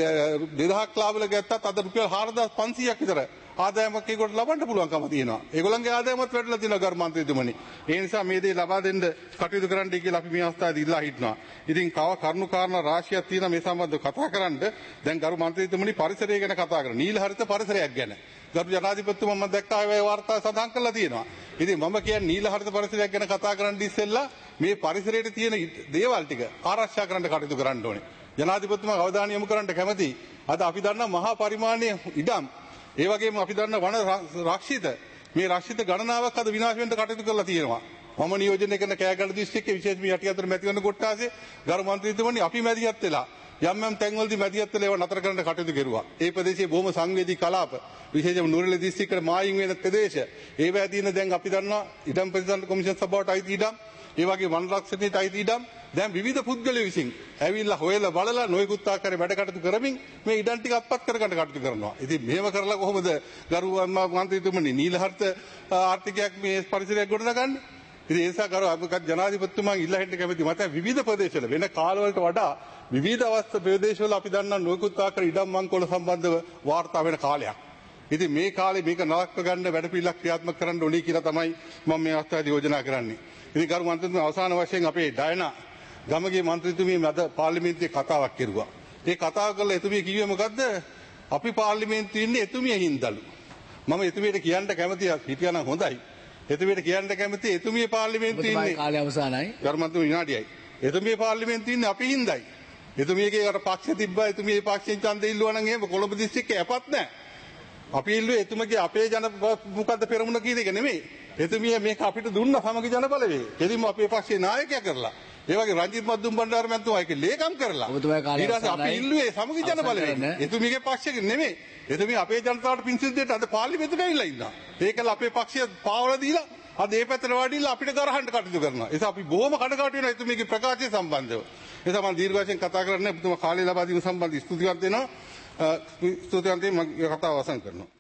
දෙදහයක් ලාභල ගත්තත් අද රුපියල් හාරදාස් පන්සීයක් විතර ආදායමක් ඒකට ලබන්න පුළුවන්කම තියෙනවා. ඒගොල්ලන්ගේ ආදායමත් වැඩිලා තියෙනවා ගරු මන්ත්‍රීතුමනි. ඒ නිසා මේ දේ ලබා දෙන්න කටයුතු කරන්නයි කියලා අපි මේ අවස්ථාවේදී ඉල්ලා හිටනවා. ඉතින් කව කරුණු කාරණා රාශියක් තියෙනවා මේ සම්බන්ධව කතා කරන්න. දැන් ගරු මන්ත්‍රීතුමනි පරිසරය ගැන කතා කරනවා. නීල හරිත පරිසරයක් ගැන. ගරු ජනාධිපතිතුමා මම දැක්කා ඒ වාර්තාව සඳහන් කරලා තියෙනවා. ඉතින් මම කියන්නේ නීල හරිත පරිසරයක් ගැන කතා කරන්න ඉස්සෙල්ලා මේ පරිසරයේ තියෙන දේවල් ටික ආරක්ෂා කරන්න කටයුතු කරන්න ඕනේ. ජනාධිපතිතුමා අවධානය යොමු කරන්න කැමතියි. අද අපි දන්නා මහා පරිමාණයේ ඉඩම් ඒ වගේම අපි දන්න වන රක්ෂිත මේ රක්ෂිත ගණනාවක් අද විනාශ වෙන්න කටයුතු කරලා තියෙනවා. මම නියෝජනය කරන කෑගල්ල දිස්ත්‍රික්කයේ විශේෂ මේ යටිඅතර මැතිවරණ කොට්ටාසේ ගරු මන්ත්‍රීතුමනි අපි මැදිහත් වෙලා යම් යම් තැන්වලදී මැදිහත් වෙලා ඒවා නතර කරන්න කටයුතු කෙරුවා. ඒ ප්‍රදේශයේ බොහොම සංවේදී කලාප විශේෂයෙන්ම නුවරඑළිය දිස්ත්‍රික්කයේ මායිම් වෙන ප්‍රදේශ ඒවා ඇදීන දැන් අපි දන්නවා ඉඩම් ප්‍රතිසංස්කරණ කොමිෂන් සභාවට අයිති ඉඩම් ඒ වගේ වන රක්ෂණයට අයිති ඉඩම් දැන් විවිධ පුද්ගලයෝ විසින් ඇවිල්ලා හොයලා බලලා නොයෙකුත් ආකාරයේ වැඩ කටයුතු කරමින් මේ ඉඩම් ටික අත්පත් කරගන්න කටයුතු කරනවා. ඉතින් මෙහෙම කරලා කොහොමද ගරු මන්ත්‍රීතුමනි නීල හරිත ආර්ථිකයක් මේ පරිසරයක් ගොඩනගන්නේ? ඉතින් ඒ නිසා ගරු අපේ ජනාධිපතිතුමා ඉල්ලා හිටින්න කැමති මත විවිධ ප්‍රදේශවල වෙන කාලවලට වඩා විවිධ අවස්ථා ප්‍රදේශවල අපි දන්නා නොයෙකුත් ආකාර ඉඩම් මංකොල්ල සම්බන්ධව වාර්තා වෙන කාලයක්. ඉතින් මේ කාලේ මේක නවත්ව ගන්න වැඩ පිළිවෙලක් ක්‍රියාත්මක කරන්න ඕනේ කියලා තමයි මම මේ අවස්ථාවේදී යෝජනා කරන්නේ. ඉතින් ගරු මන්ත්‍රීතුමා අවසාන වශයෙන් අපේ ඩයනා ගමගේ මන්ත්‍රීතුමිය මැද පාර්ලිමේන්තුවේ කතාවක් කෙරුවා. ඒ කතාව කරලා එතුමිය කිව්වේ මොකද්ද? අපි පාර්ලිමේන්තුවේ ඉන්නේ එතුමිය හින්දලු. මම එතුමියට කියන්න කැමතියි හිටියානම් හොඳයි. එතුමියට කියන්න කැමතියි එතුමිය පාර්ලිමේන්තුවේ ඉන්නේ. කාලය අවසానයි. ගරු මන්ත්‍රී විනාඩියයි. එතුමිය පාර්ලිමේන්තුවේ ඉන්නේ අපි හින්දයි. එතුමියගේ අර පක්ෂ තිබ්බා එතුමිය පක්ෂෙන් ඡන්දෙ ඉල්ලුවා නම් එහෙම කොළඹ දිස්ත්‍රික්කේ අපත් නැහැ. අපි ඉල්ලුවේ එතුමගේ අපේ ජන මොකද්ද පෙරමුණ කියන එක නෙමෙයි. එතුමිය මේක අපිට දුන්න සමගි ජන බලවේගය. එදින්ම අපේ පක්ෂේ නායකයා කරලා ඒ වගේ රංජිත් මද්දුම් බණ්ඩාර මැතිතුමා ඒක ලේකම් කරලා ඊට පස්සේ අපි ඉල්ලුවේ සමගි ජන බලවේගය. එතුමියගේ පක්ෂෙක නෙමෙයි. එතුමිය අපේ ජනතාවට පිංසිල් දෙන්න අද පාර්ලිමේන්තුවට ඇවිල්ලා ඉන්නවා. ඒකල අපේ පක්ෂය පාවල දීලා අද ඒ පැත්තට වඩිලා අපිට ගරහන්න කටයුතු කරනවා. ඒ නිසා අපි බොහොම කඩකාටු වෙනවා එතුමියගේ ප්‍රකාශය සම්බන්ධව. ඒ නිසා මම දීර්ඝ වශයෙන් කතා කරන්නේ ඔබතුමා කාලය ලබා දීම සම්බන්ධ ස්තුතිවන්ත වෙනවා. ස්තුතිවන්ත මම කතාව අවසන් කරනවා.